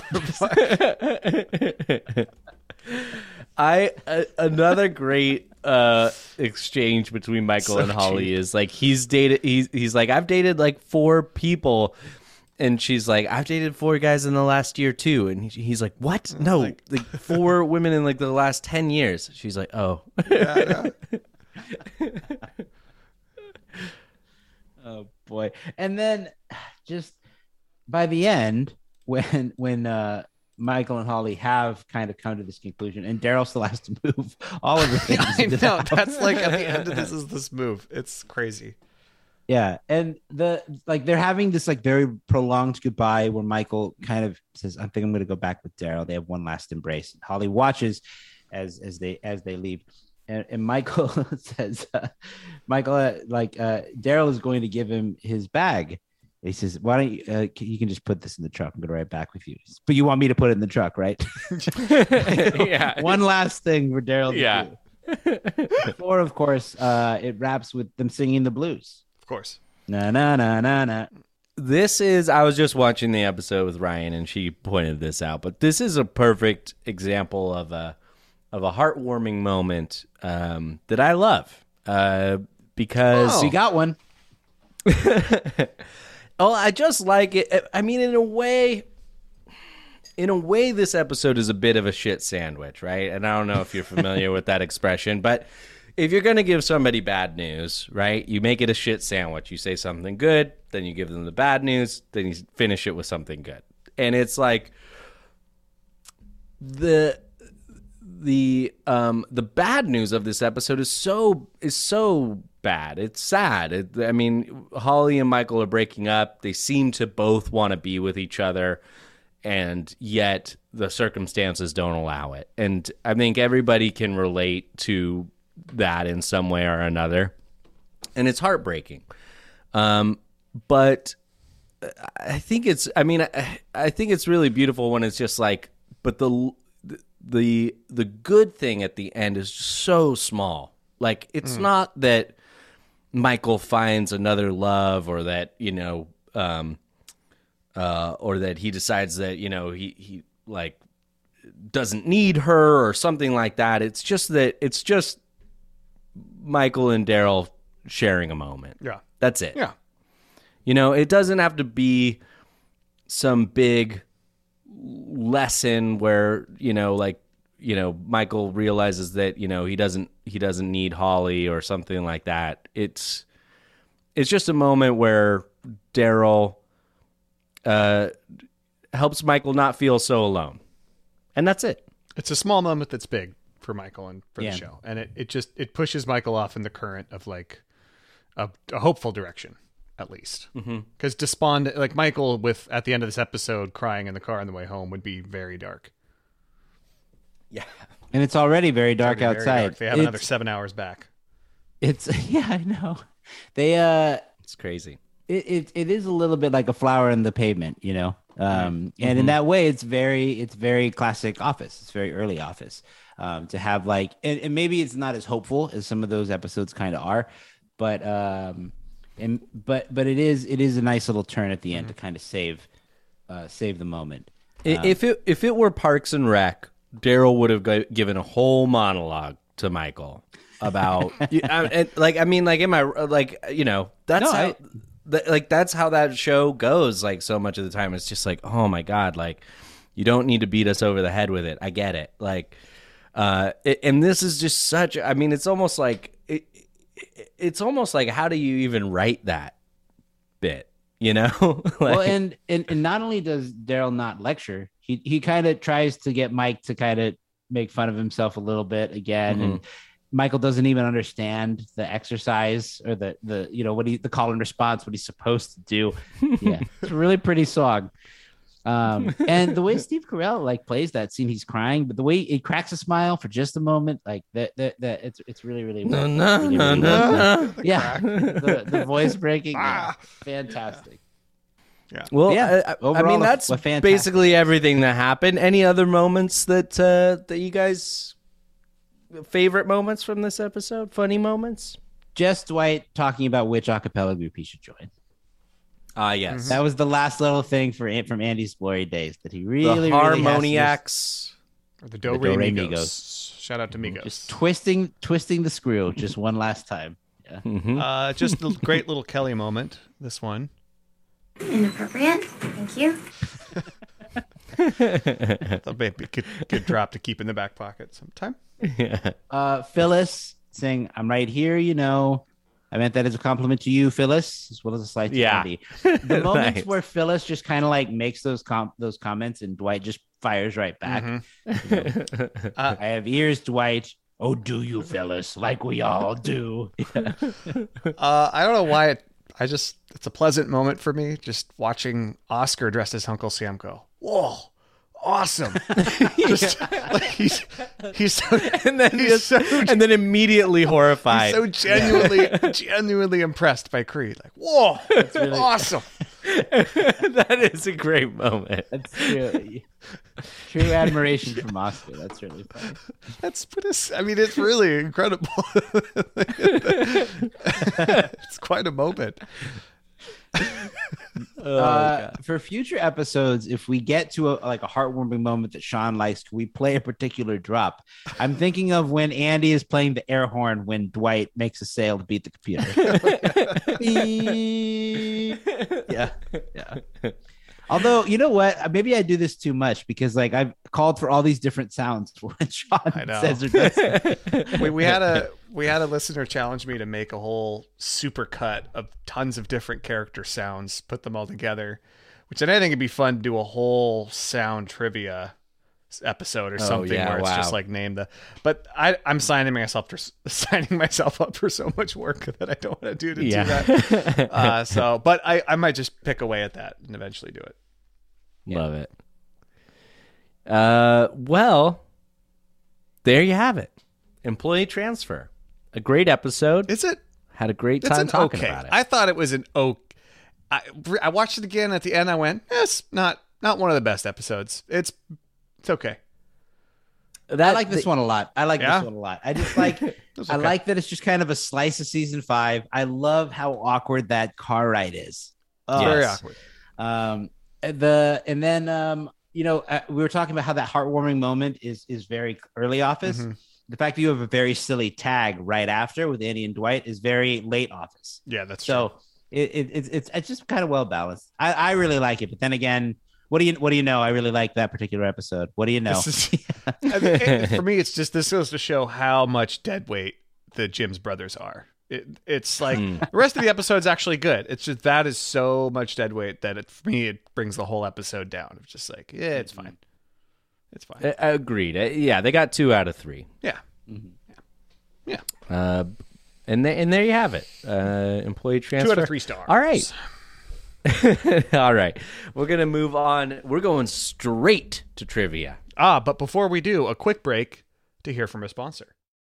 Another great exchange between Michael and Holly is like he's like, "I've dated like 4 people," and she's like, "I've dated 4 guys in the last year too," and he's like, "What? No, like 4 women in like the last 10 years." She's like, "Oh." Yeah. Oh boy. And then just by the end, when Michael and Holly have kind of come to this conclusion, and Daryl still has to move all of the things. I know, that's like at the end of this move. It's crazy. Yeah, and they're having this like very prolonged goodbye where Michael kind of says, "I think I'm going to go back with Daryl." They have one last embrace. And Holly watches as they leave, and Michael says, Daryl is going to give him his bag. He says, "Why don't you can just put this in the truck? I'm going to ride back with you." But you want me to put it in the truck, right? Yeah. One last thing for Daryl to Yeah. do. Before, of course, it wraps with them singing the blues. Of course. Na na na na na. I was just watching the episode with Ryan, and she pointed this out, but this is a perfect example of a heartwarming moment that I love because you got one. Oh, I just like it. I mean, in a way, this episode is a bit of a shit sandwich, right? And I don't know if you're familiar with that expression, but if you're going to give somebody bad news, right, you make it a shit sandwich. You say something good, then you give them the bad news, then you finish it with something good. And it's like the bad news of this episode is so bad. It's sad. I mean, Holly and Michael are breaking up. They seem to both want to be with each other, and yet the circumstances don't allow it. And I think everybody can relate to that in some way or another, and it's heartbreaking. But I think it's really beautiful when it's just like, but the good thing at the end is just so small. Like, it's not that Michael finds another love, or that, or that he decides that, he like doesn't need her or something like that. It's just Michael and Daryl sharing a moment. Yeah. That's it. Yeah. It doesn't have to be some big lesson where, Michael realizes that, he doesn't need Holly or something like that. It's just a moment where Daryl helps Michael not feel so alone. And that's it. It's a small moment that's big for Michael and for the show. And it pushes Michael off in the current of like a hopeful direction, at least. Because despondent, like Michael at the end of this episode crying in the car on the way home would be very dark. Yeah. And it's already very dark outside. Very dark. They have another 7 hours back. I know. It's crazy. It is a little bit like a flower in the pavement, and in that way, it's very classic Office. It's very early Office, to have like, and maybe it's not as hopeful as some of those episodes kind of are, but it is a nice little turn at the end to kind of save the moment. If it were Parks and Rec, Daryl would have given a whole monologue to Michael about that's how that show goes. Like, so much of the time it's just like, oh my God, like, you don't need to beat us over the head with it. I get it. Like, and this is just such, it's almost like how do you even write that bit, Well, and not only does Daryl not lecture, he kind of tries to get Mike to kind of make fun of himself a little bit again. And Michael doesn't even understand the exercise or the the call and response, what he's supposed to do. Yeah, it's a really pretty song. And the way Steve Carell like plays that scene, he's crying, but the way he cracks a smile for just a moment, like that it's really really well. Yeah, the voice breaking, fantastic. Yeah. Well, yeah. Overall, that's basically everything that happened. Any other moments that you guys favorite moments from this episode? Funny moments? Just Dwight talking about which a cappella group he should join. Yes. That was the last little thing from Andy's glory days that he really, the Harmoniacs. Or the Do Re Migos. Shout out to Migos. Just twisting the screw just one last time. Yeah. Just a great little Kelly moment, this one. Inappropriate. Thank you. That may be good drop to keep in the back pocket sometime. Yeah. Phyllis saying, "I'm right here, I meant that as a compliment to you, Phyllis, as well as a slight to Andy." The moments Nice. where Phyllis just kind of like makes those comments and Dwight just fires right back. I have ears, Dwight. Oh, do you, Phyllis? Like we all do. I don't know why it's a pleasant moment for me just watching Oscar dressed as Uncle Sam go, whoa, awesome. Just like he's so, and then immediately horrified. He's so genuinely impressed by Creed. Like, whoa, that's really awesome. That is a great moment. That's true admiration from Oscar. That's really funny. It's really incredible. It's quite a moment. For future episodes, if we get to a heartwarming moment that Sean likes, can we play a particular drop? I'm thinking of when Andy is playing the air horn when Dwight makes a sale to beat the computer. Yeah. Although, you know what? Maybe I do this too much because like I've called for all these different sounds when Sean says or does. we had a listener challenge me to make a whole super cut of tons of different character sounds, put them all together, which I think it'd be fun to do a whole sound trivia episode or something where it's just like name the. But I'm signing myself up for so much work that I don't want to do that. But I might just pick away at that and eventually do it. Love it. Well, there you have it. Employee Transfer, a great episode. Is it? Had a great time talking about it. I thought it was an okay. I watched it again at the end. I went, it's not one of the best episodes. It's okay. I like this one a lot. I just like I like that it's just kind of a slice of season 5. I love how awkward that car ride is. Very awkward. We were talking about how that heartwarming moment is very early Office. Mm-hmm. The fact that you have a very silly tag right after with Andy and Dwight is very late Office. Yeah, that's so true. It's just kind of well balanced. I really like it, but then again, what do you know? I really like that particular episode. What do you know? For me, it's just this goes to show how much dead weight the Jim's brothers are. It's like the rest of the episode's actually good. It's just that is so much dead weight that for me it brings the whole episode down. It's just like it's fine. It's fine. Agreed. Yeah, they got 2 out of 3. Yeah. Mm-hmm. Yeah. And there you have it. Employee Transfer. 2 out of 3 stars. All right. All right. We're going to move on. We're going straight to trivia. But before we do, a quick break to hear from a sponsor.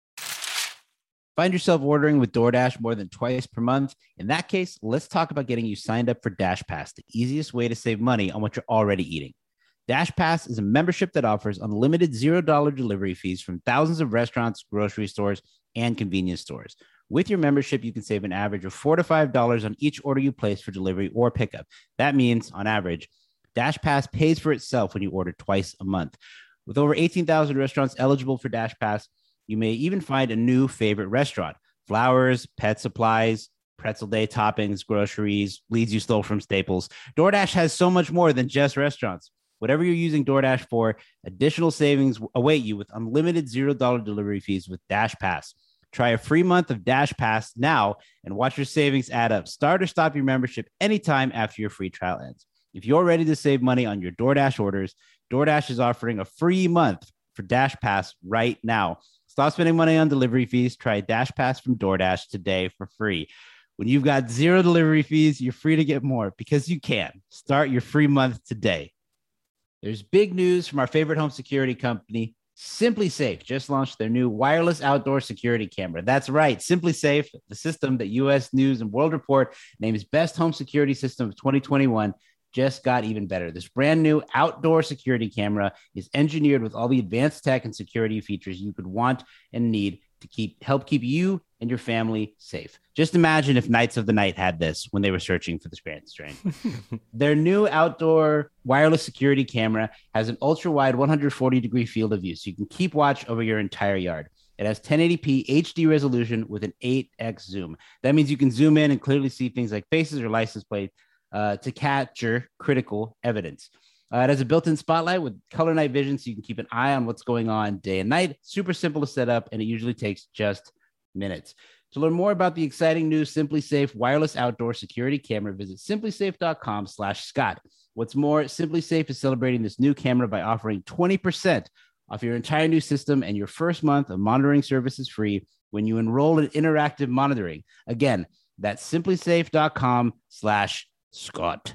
Find yourself ordering with DoorDash more than twice per month? In that case, let's talk about getting you signed up for DashPass, the easiest way to save money on what you're already eating. DashPass is a membership that offers unlimited $0 delivery fees from thousands of restaurants, grocery stores, and convenience stores. With your membership, you can save an average of $4 to $5 on each order you place for delivery or pickup. That means, on average, DashPass pays for itself when you order twice a month. With over 18,000 restaurants eligible for DashPass, you may even find a new favorite restaurant. Flowers, pet supplies, pretzel day toppings, groceries, leads you stole from Staples. DoorDash has so much more than just restaurants. Whatever you're using DoorDash for, additional savings await you with unlimited $0 delivery fees with DashPass. Try a free month of DashPass now and watch your savings add up. Start or stop your membership anytime after your free trial ends. If you're ready to save money on your DoorDash orders, DoorDash is offering a free month for DashPass right now. Stop spending money on delivery fees. Try DashPass from DoorDash today for free. When you've got 0 delivery fees, you're free to get more because you can. Start your free month today. There's big news from our favorite home security company, SimpliSafe. Just launched their new wireless outdoor security camera. That's right, SimpliSafe, the system that U.S. News and World Report names Best Home Security System of 2021, just got even better. This brand new outdoor security camera is engineered with all the advanced tech and security features you could want and need to help keep you and your family safe. Just imagine if Knights of the Night had this when they were searching for the Scranton strain. Their new outdoor wireless security camera has an ultra-wide 140-degree field of view, so you can keep watch over your entire yard. It has 1080p HD resolution with an 8x zoom. That means you can zoom in and clearly see things like faces or license plates to capture critical evidence. It has a built-in spotlight with color night vision, so you can keep an eye on what's going on day and night. Super simple to set up, and it usually takes just minutes. To learn more about the exciting new SimpliSafe wireless outdoor security camera, visit simplisafe.com/Scott. What's more, SimpliSafe is celebrating this new camera by offering 20% off your entire new system, and your first month of monitoring service is free when you enroll in interactive monitoring. Again, that's simplisafe.com/Scott.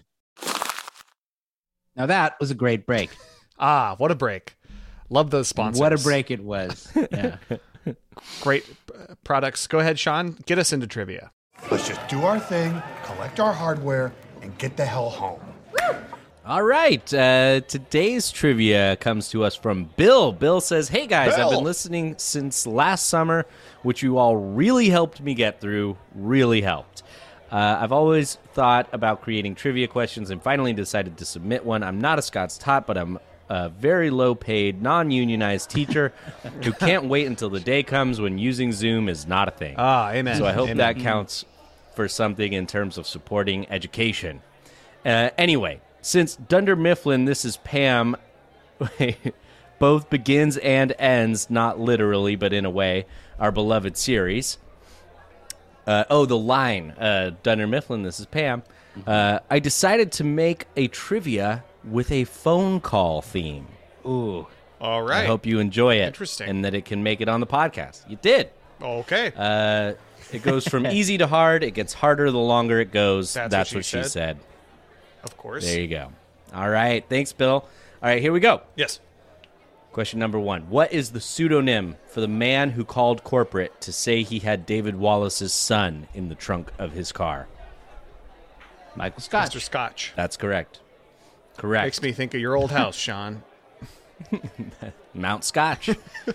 Now that was a great break. What a break. Love those sponsors. What a break it was. Yeah. Great products. Go ahead, Sean. Get us into trivia. Let's just do our thing, collect our hardware, and get the hell home. All right. Today's trivia comes to us from Bill. Bill says, hey, guys, I've been listening since last summer, which you all really helped me get through. Really helped. I've always thought about creating trivia questions and finally decided to submit one. I'm not a Scott's Tot, but I'm a very low-paid, non-unionized teacher who can't wait until the day comes when using Zoom is not a thing. Amen. So I hope that counts for something in terms of supporting education. Anyway, Since Dunder Mifflin, This Is Pam, both begins and ends, not literally, but in a way, our beloved series. The line, Dunder Mifflin, This Is Pam. I decided to make a trivia with a phone call theme. Ooh. All right. I hope you enjoy it. Interesting. And that it can make it on the podcast. You did. Okay. It goes from easy to hard. It gets harder the longer it goes. That's what she said. Of course. There you go. All right. Thanks, Bill. All right, here we go. Yes. Question number 1. What is the pseudonym for the man who called corporate to say he had David Wallace's son in the trunk of his car? Michael Scotch. Mr. Scotch. That's correct. Correct. Makes me think of your old house, Sean. Mount Scotch.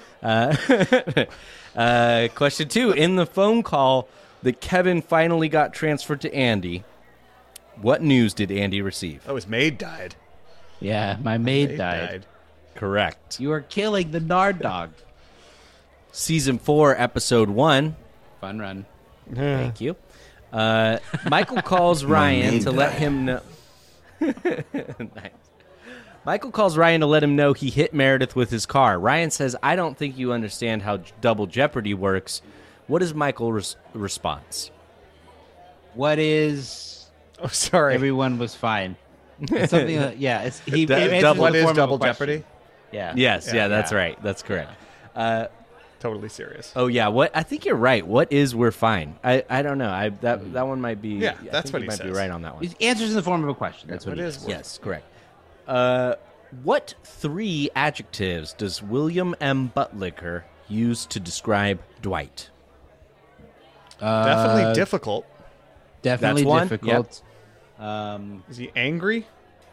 Question 2. In the phone call that Kevin finally got transferred to Andy, what news did Andy receive? Oh, his maid died. Yeah, my maid died. Correct. You are killing the Nard dog. Season 4, Episode 1. Fun run. Thank you. Michael calls Ryan to let him know. Nice. Michael calls Ryan to let him know he hit Meredith with his car. Ryan says, I don't think you understand how double jeopardy works. What is Michael's response? What is... Oh, sorry. Everyone was fine. It's something yeah. It's, he What is double jeopardy? Yeah. Yes, yeah, that's right. That's correct. Totally serious. Oh, yeah. What? I think you're right. What is we're fine? I don't know. That one might be... Yeah, that's what he might says. be right on that one. His answer's in the form of a question. That's what it he is. says. Yes, correct. What 3 adjectives does William M. Buttlicker use to describe Dwight? Definitely difficult. Definitely That's one? difficult. Is he angry?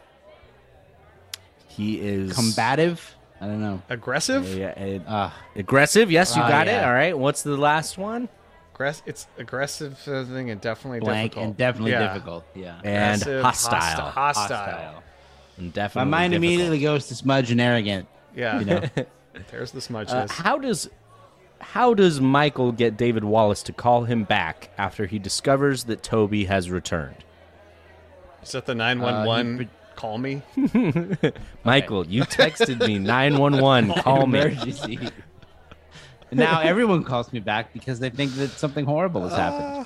He is... Combative? I don't know. Aggressive? Aggressive? Yes, you got it. yeah. All right. What's the last one? It's aggressive thing and definitely Blank difficult. and definitely Yeah. difficult. Yeah. And Aggressive, hostile. Hostile. And My definitely mind difficult. immediately goes to smudge and arrogant. Yeah. You know. There's the smudgeness. How does Michael get David Wallace to call him back after he discovers that Toby has returned? Is that the 911 call me? Michael, you texted me 911. Call me. Emergency. Now everyone calls me back because they think that something horrible has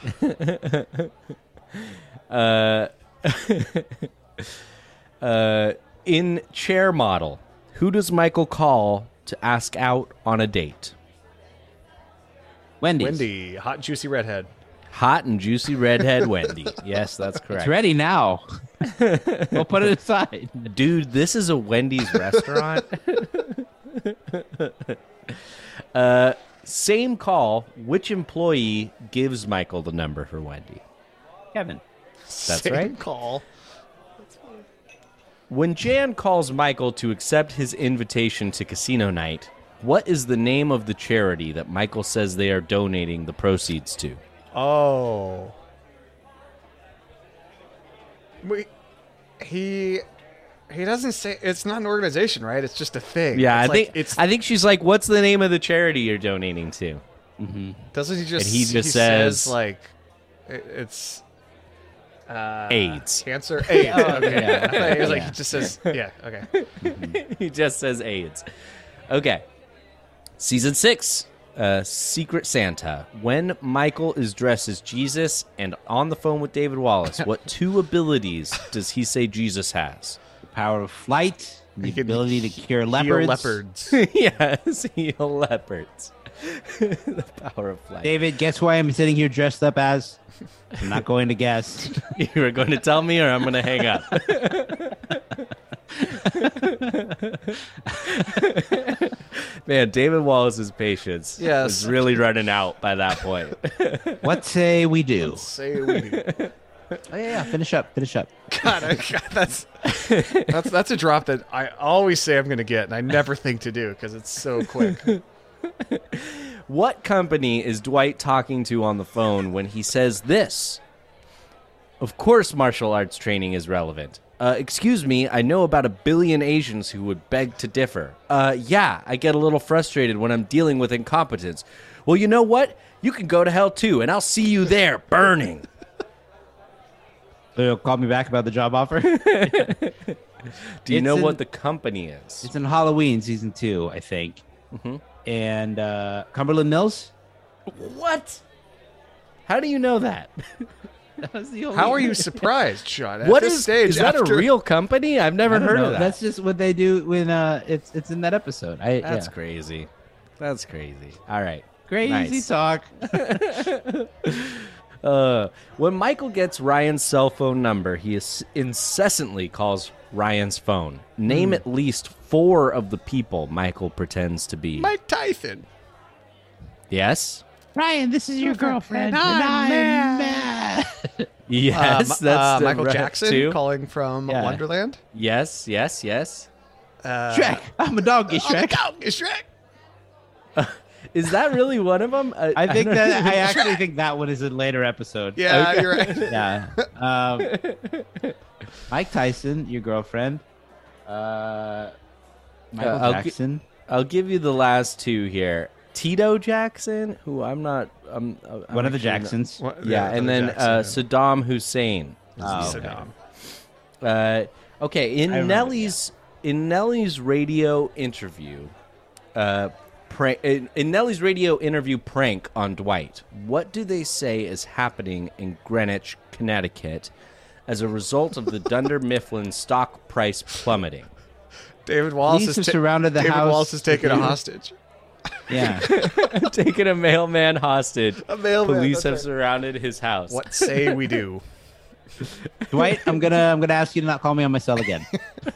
happened. In Chair Model, who does Michael call to ask out on a date? Wendy, hot juicy redhead. Hot and juicy redhead Wendy. Yes, that's correct. It's ready now. We'll put it aside. Dude, this is a Wendy's restaurant. Same call. Which employee gives Michael the number for Wendy? Kevin. That's Same right. call. When Jan calls Michael to accept his invitation to casino night, what is the name of the charity that Michael says they are donating the proceeds to? Oh. He doesn't say. It's not an organization, right? It's just a thing. Yeah, it's I think she's like, "What's the name of the charity you're donating to?" Mm-hmm. Doesn't he just? And he just says says like, it's AIDS. Cancer. AIDS. Oh, Okay. yeah. I thought he was like, Yeah. he just says. Yeah. Okay. He just says AIDS. Okay. Season 6, Secret Santa. When Michael is dressed as Jesus and on the phone with David Wallace, what 2 abilities does he say Jesus has? The power of flight, the He can ability to cure Heal leopards. leopards. Yes, heal leopards. The power of flight. David, guess who I am sitting here dressed up as? I'm not going to guess. You were going to tell me or I'm going to hang up? Man, David Wallace's patience is really running out by that point. What say we do? Say we do. Oh, yeah. Finish up. God, that's a drop that I always say I'm going to get, and I never think to do because it's so quick. What company is Dwight talking to on the phone when he says this? Of course martial arts training is relevant. Excuse me, I know about 1 billion Asians who would beg to differ. Yeah, I get a little frustrated when I'm dealing with incompetence. Well, you know what? You can go to hell too, and I'll see you there, burning. Call me back about the job offer. Do you know what the company is? It's in Halloween season 2, I think. And Cumberland Mills. What? How do you know that? That was the only How are you surprised, Sean? At What this is stage, that after... a real company? I've never heard of that. That's just what they do when it's in that episode. That's crazy. That's crazy. All right. Crazy Nice. talk. When Michael gets Ryan's cell phone number, he incessantly calls Ryan's phone. Name at least 4 of the people Michael pretends to be. Mike Tyson. Yes? Ryan, this is your girlfriend. And I'm mad. Yes, that's Michael right, Jackson too. calling from Wonderland. Yes. Shrek. I'm a donkey, Shrek. Shrek. Is that really one of them? I think that I actually think that one is a later episode. Yeah, you're right. Yeah. Mike Tyson, your girlfriend. Michael Jackson. I'll give you the last 2 here. Tito Jackson, who I'm one of the Jacksons. And then Saddam Hussein. Saddam. Okay, in Nellie's radio interview, in Nellie's radio interview prank on Dwight, what do they say is happening in Greenwich, Connecticut, as a result of the Dunder Mifflin stock price plummeting? David Wallace Police has have surrounded the David house. Wallace has taken a hostage. Yeah. Taking a mailman hostage. A mailman, Police that's have right. surrounded his house. What say we do? Dwight, I'm gonna ask you to not call me on my cell again.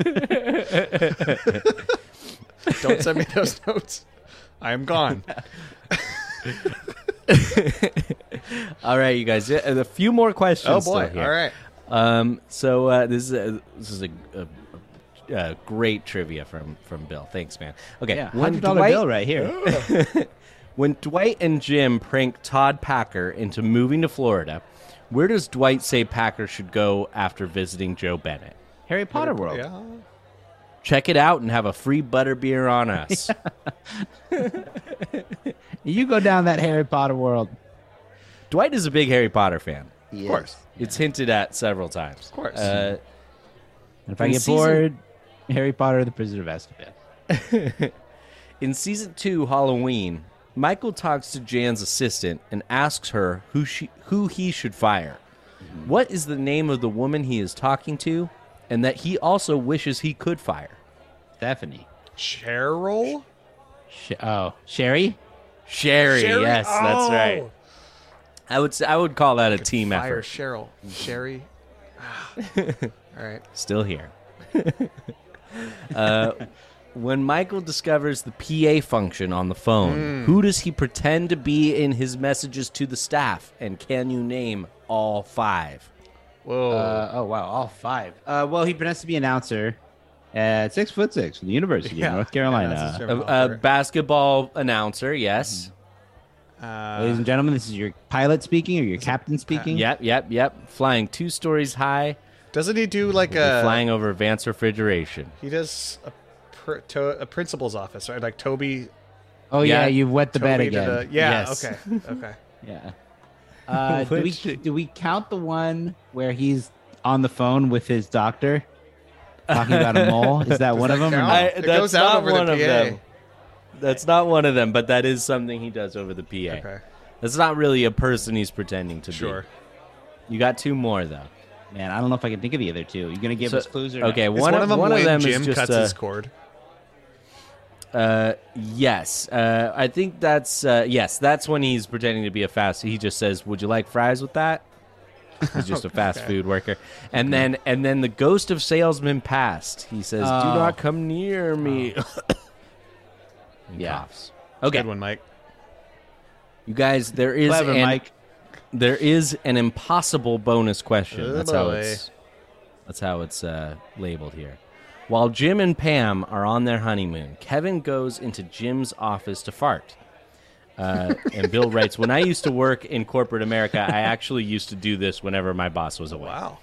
Don't send me those notes. I am gone. All right, you guys. A few more questions. Oh boy! Still here. All right. So this is a great trivia from Bill. Thanks, man. Okay, Yeah, $100 bill right here. When Dwight and Jim prank Todd Packer into moving to Florida, where does Dwight say Packer should go after visiting Joe Bennett? Harry Potter World. Yeah. Check it out and have a free butterbeer on us. You go down that Harry Potter World. Dwight is a big Harry Potter fan. Of course. It's hinted at several times. Of course. And if I In get bored, Harry Potter, the Prisoner of Azkaban. In season 2, Halloween, Michael talks to Jan's assistant and asks her who he should fire. What is the name of the woman he is talking to, and that he also wishes he could fire? Stephanie. Cheryl? Sherry? Sherry, Sherry? yes, that's right. I would call that a team Fire effort. Cheryl. Sherry. All right. Still here. When Michael discovers the PA function on the phone, who does he pretend to be in his messages to the staff? And can you name all 5? Whoa. Oh, wow. All 5. Well, he pretends to be an announcer at 6'6" from the University of North Carolina. A basketball announcer, yes. Ladies and gentlemen, this is your pilot speaking or your captain speaking. Yep. Flying 2 stories high. Doesn't he do like flying over advanced refrigeration? He does a principal's office, right? Like Toby. Oh, yeah, you've wet the bed Toby again. Yes. Okay. Yeah. Do we count the one where he's on the phone with his doctor talking about a mole? Is that one of them? Or count? no? It goes out over the one of PA. them. That's not one of them, but that is something he does over the PA. Okay. That's not really a person he's pretending to Sure. be. You got 2 more, though. Man, I don't know if I can think of the other 2. You gonna give us clues or okay, no? Is one of them when is Jim just cuts his cord. yes. I think that's yes. That's when he's pretending to be a fast. He just says, "Would you like fries with that?" He's just a fast food worker. And then the ghost of salesman passed. He says, "Do not come near me." And coughs. Okay, Good one, Mike. you guys. There is Clever, Mike. There is an impossible bonus question. Oh, That's boy. how it's labeled here. While Jim and Pam are on their honeymoon, Kevin goes into Jim's office to fart. And Bill writes, "When I used to work in corporate America, I actually used to do this whenever my boss was away." Wow.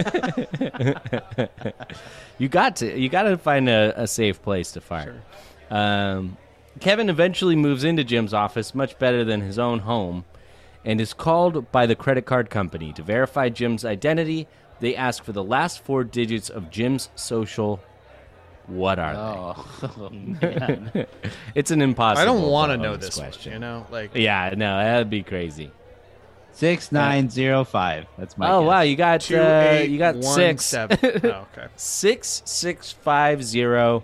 You got to find a safe place to fart. Sure. Kevin eventually moves into Jim's office, much better than his own home, and is called by the credit card company to verify Jim's identity, They ask for the last 4 digits of Jim's social. What are Oh, they? man. It's an impossible. I don't want to bonus know this question. one, you know? Like, Yeah, no, that'd be crazy. 6905. That's my Oh guess. wow, you got 6. 2817. Oh, okay. 6650.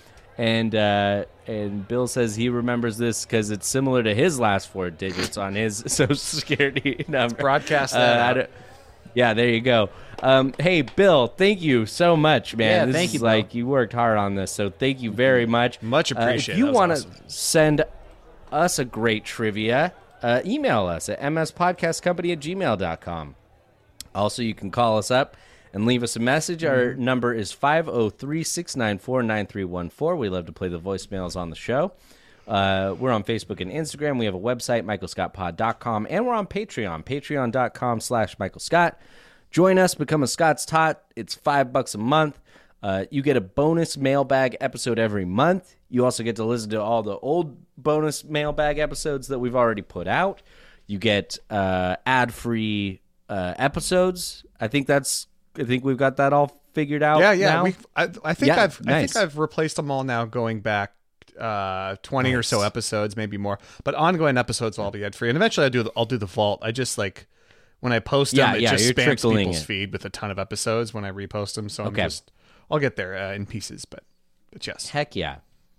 And Bill says he remembers this because it's similar to his last 4 digits on his Social Security number. Broadcast that out. Yeah, there you go. Hey, Bill, thank you so much, man. Yeah, This thank you, is Bill. like you worked hard on this, so thank you very much. Much appreciated. If you That was want to awesome. send us a great trivia, email us at mspodcastcompany@gmail.com. Also, you can call us up and leave us a message. Our number is 503-694-9314. We love to play the voicemails on the show. We're on Facebook and Instagram. We have a website, michaelscottpod.com, and we're on Patreon, patreon.com/michaelscott. Join us, become a Scott's Tot. It's $5 a month. You get a bonus mailbag episode every month. You also get to listen to all the old bonus mailbag episodes that we've already put out. You get ad-free episodes. I think we've got that all figured out. Yeah. now. I think Yeah, I nice. think I've replaced them all now, going back 20 or so episodes, maybe more. But ongoing episodes will all be ad free, and eventually I'll do the vault. I just like when I post them, it just you're spams trickling people's it. feed with a ton of episodes when I repost them. So I'll get there in pieces, but yes. Heck yeah.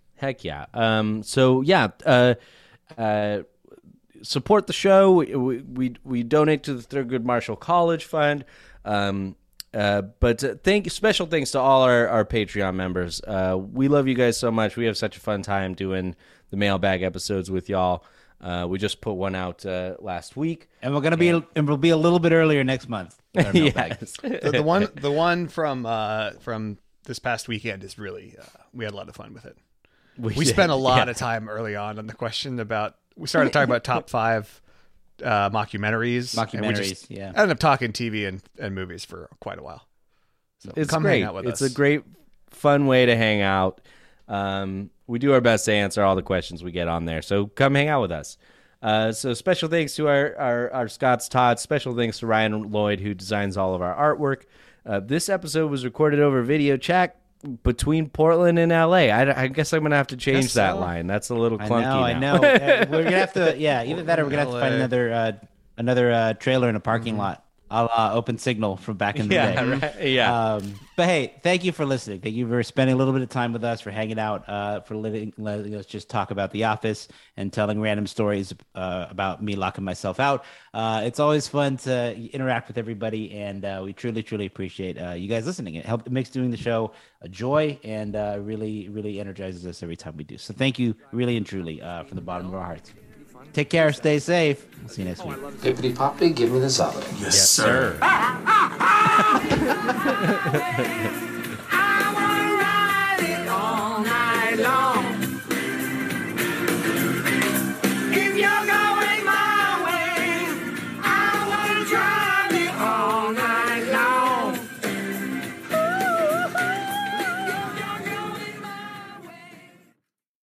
Support the show. We donate to the Thurgood Marshall College Fund. But special thanks to all our Patreon members. We love you guys so much. We have such a fun time doing the mailbag episodes with y'all. We just put one out last week, And we'll be a little bit earlier next month. with our mailbag. Yes. the one from this past weekend is really we had a lot of fun with it. We spent a lot of time early on the question about. We started talking about top 5 mockumentaries. And we just ended up talking TV and movies for quite a while. So It's come great. hang out with It's us. a great, fun way to hang out. We do our best to answer all the questions we get on there. So come hang out with us. So special thanks to our Scott's Tots. Special thanks to Ryan Lloyd, who designs all of our artwork. This episode was recorded over video chat between Portland and LA. I guess I'm going to have to change that line. That's a little clunky I now. know. We're gonna have to. Yeah, either that or we're gonna have to find another trailer in a parking lot, a la Open Signal from back in the day. Right. Yeah. But hey, thank you for listening. Thank you for spending a little bit of time with us, for hanging out, for letting us just talk about The Office and telling random stories about me locking myself out. It's always fun to interact with everybody, and we truly, truly appreciate you guys listening. It makes doing the show a joy, and really, really energizes us every time we do. So thank you, really and truly, from the bottom of our hearts. Take care, stay safe. We'll see you next week. Pippity Poppy, give me the solid. Yes, sir.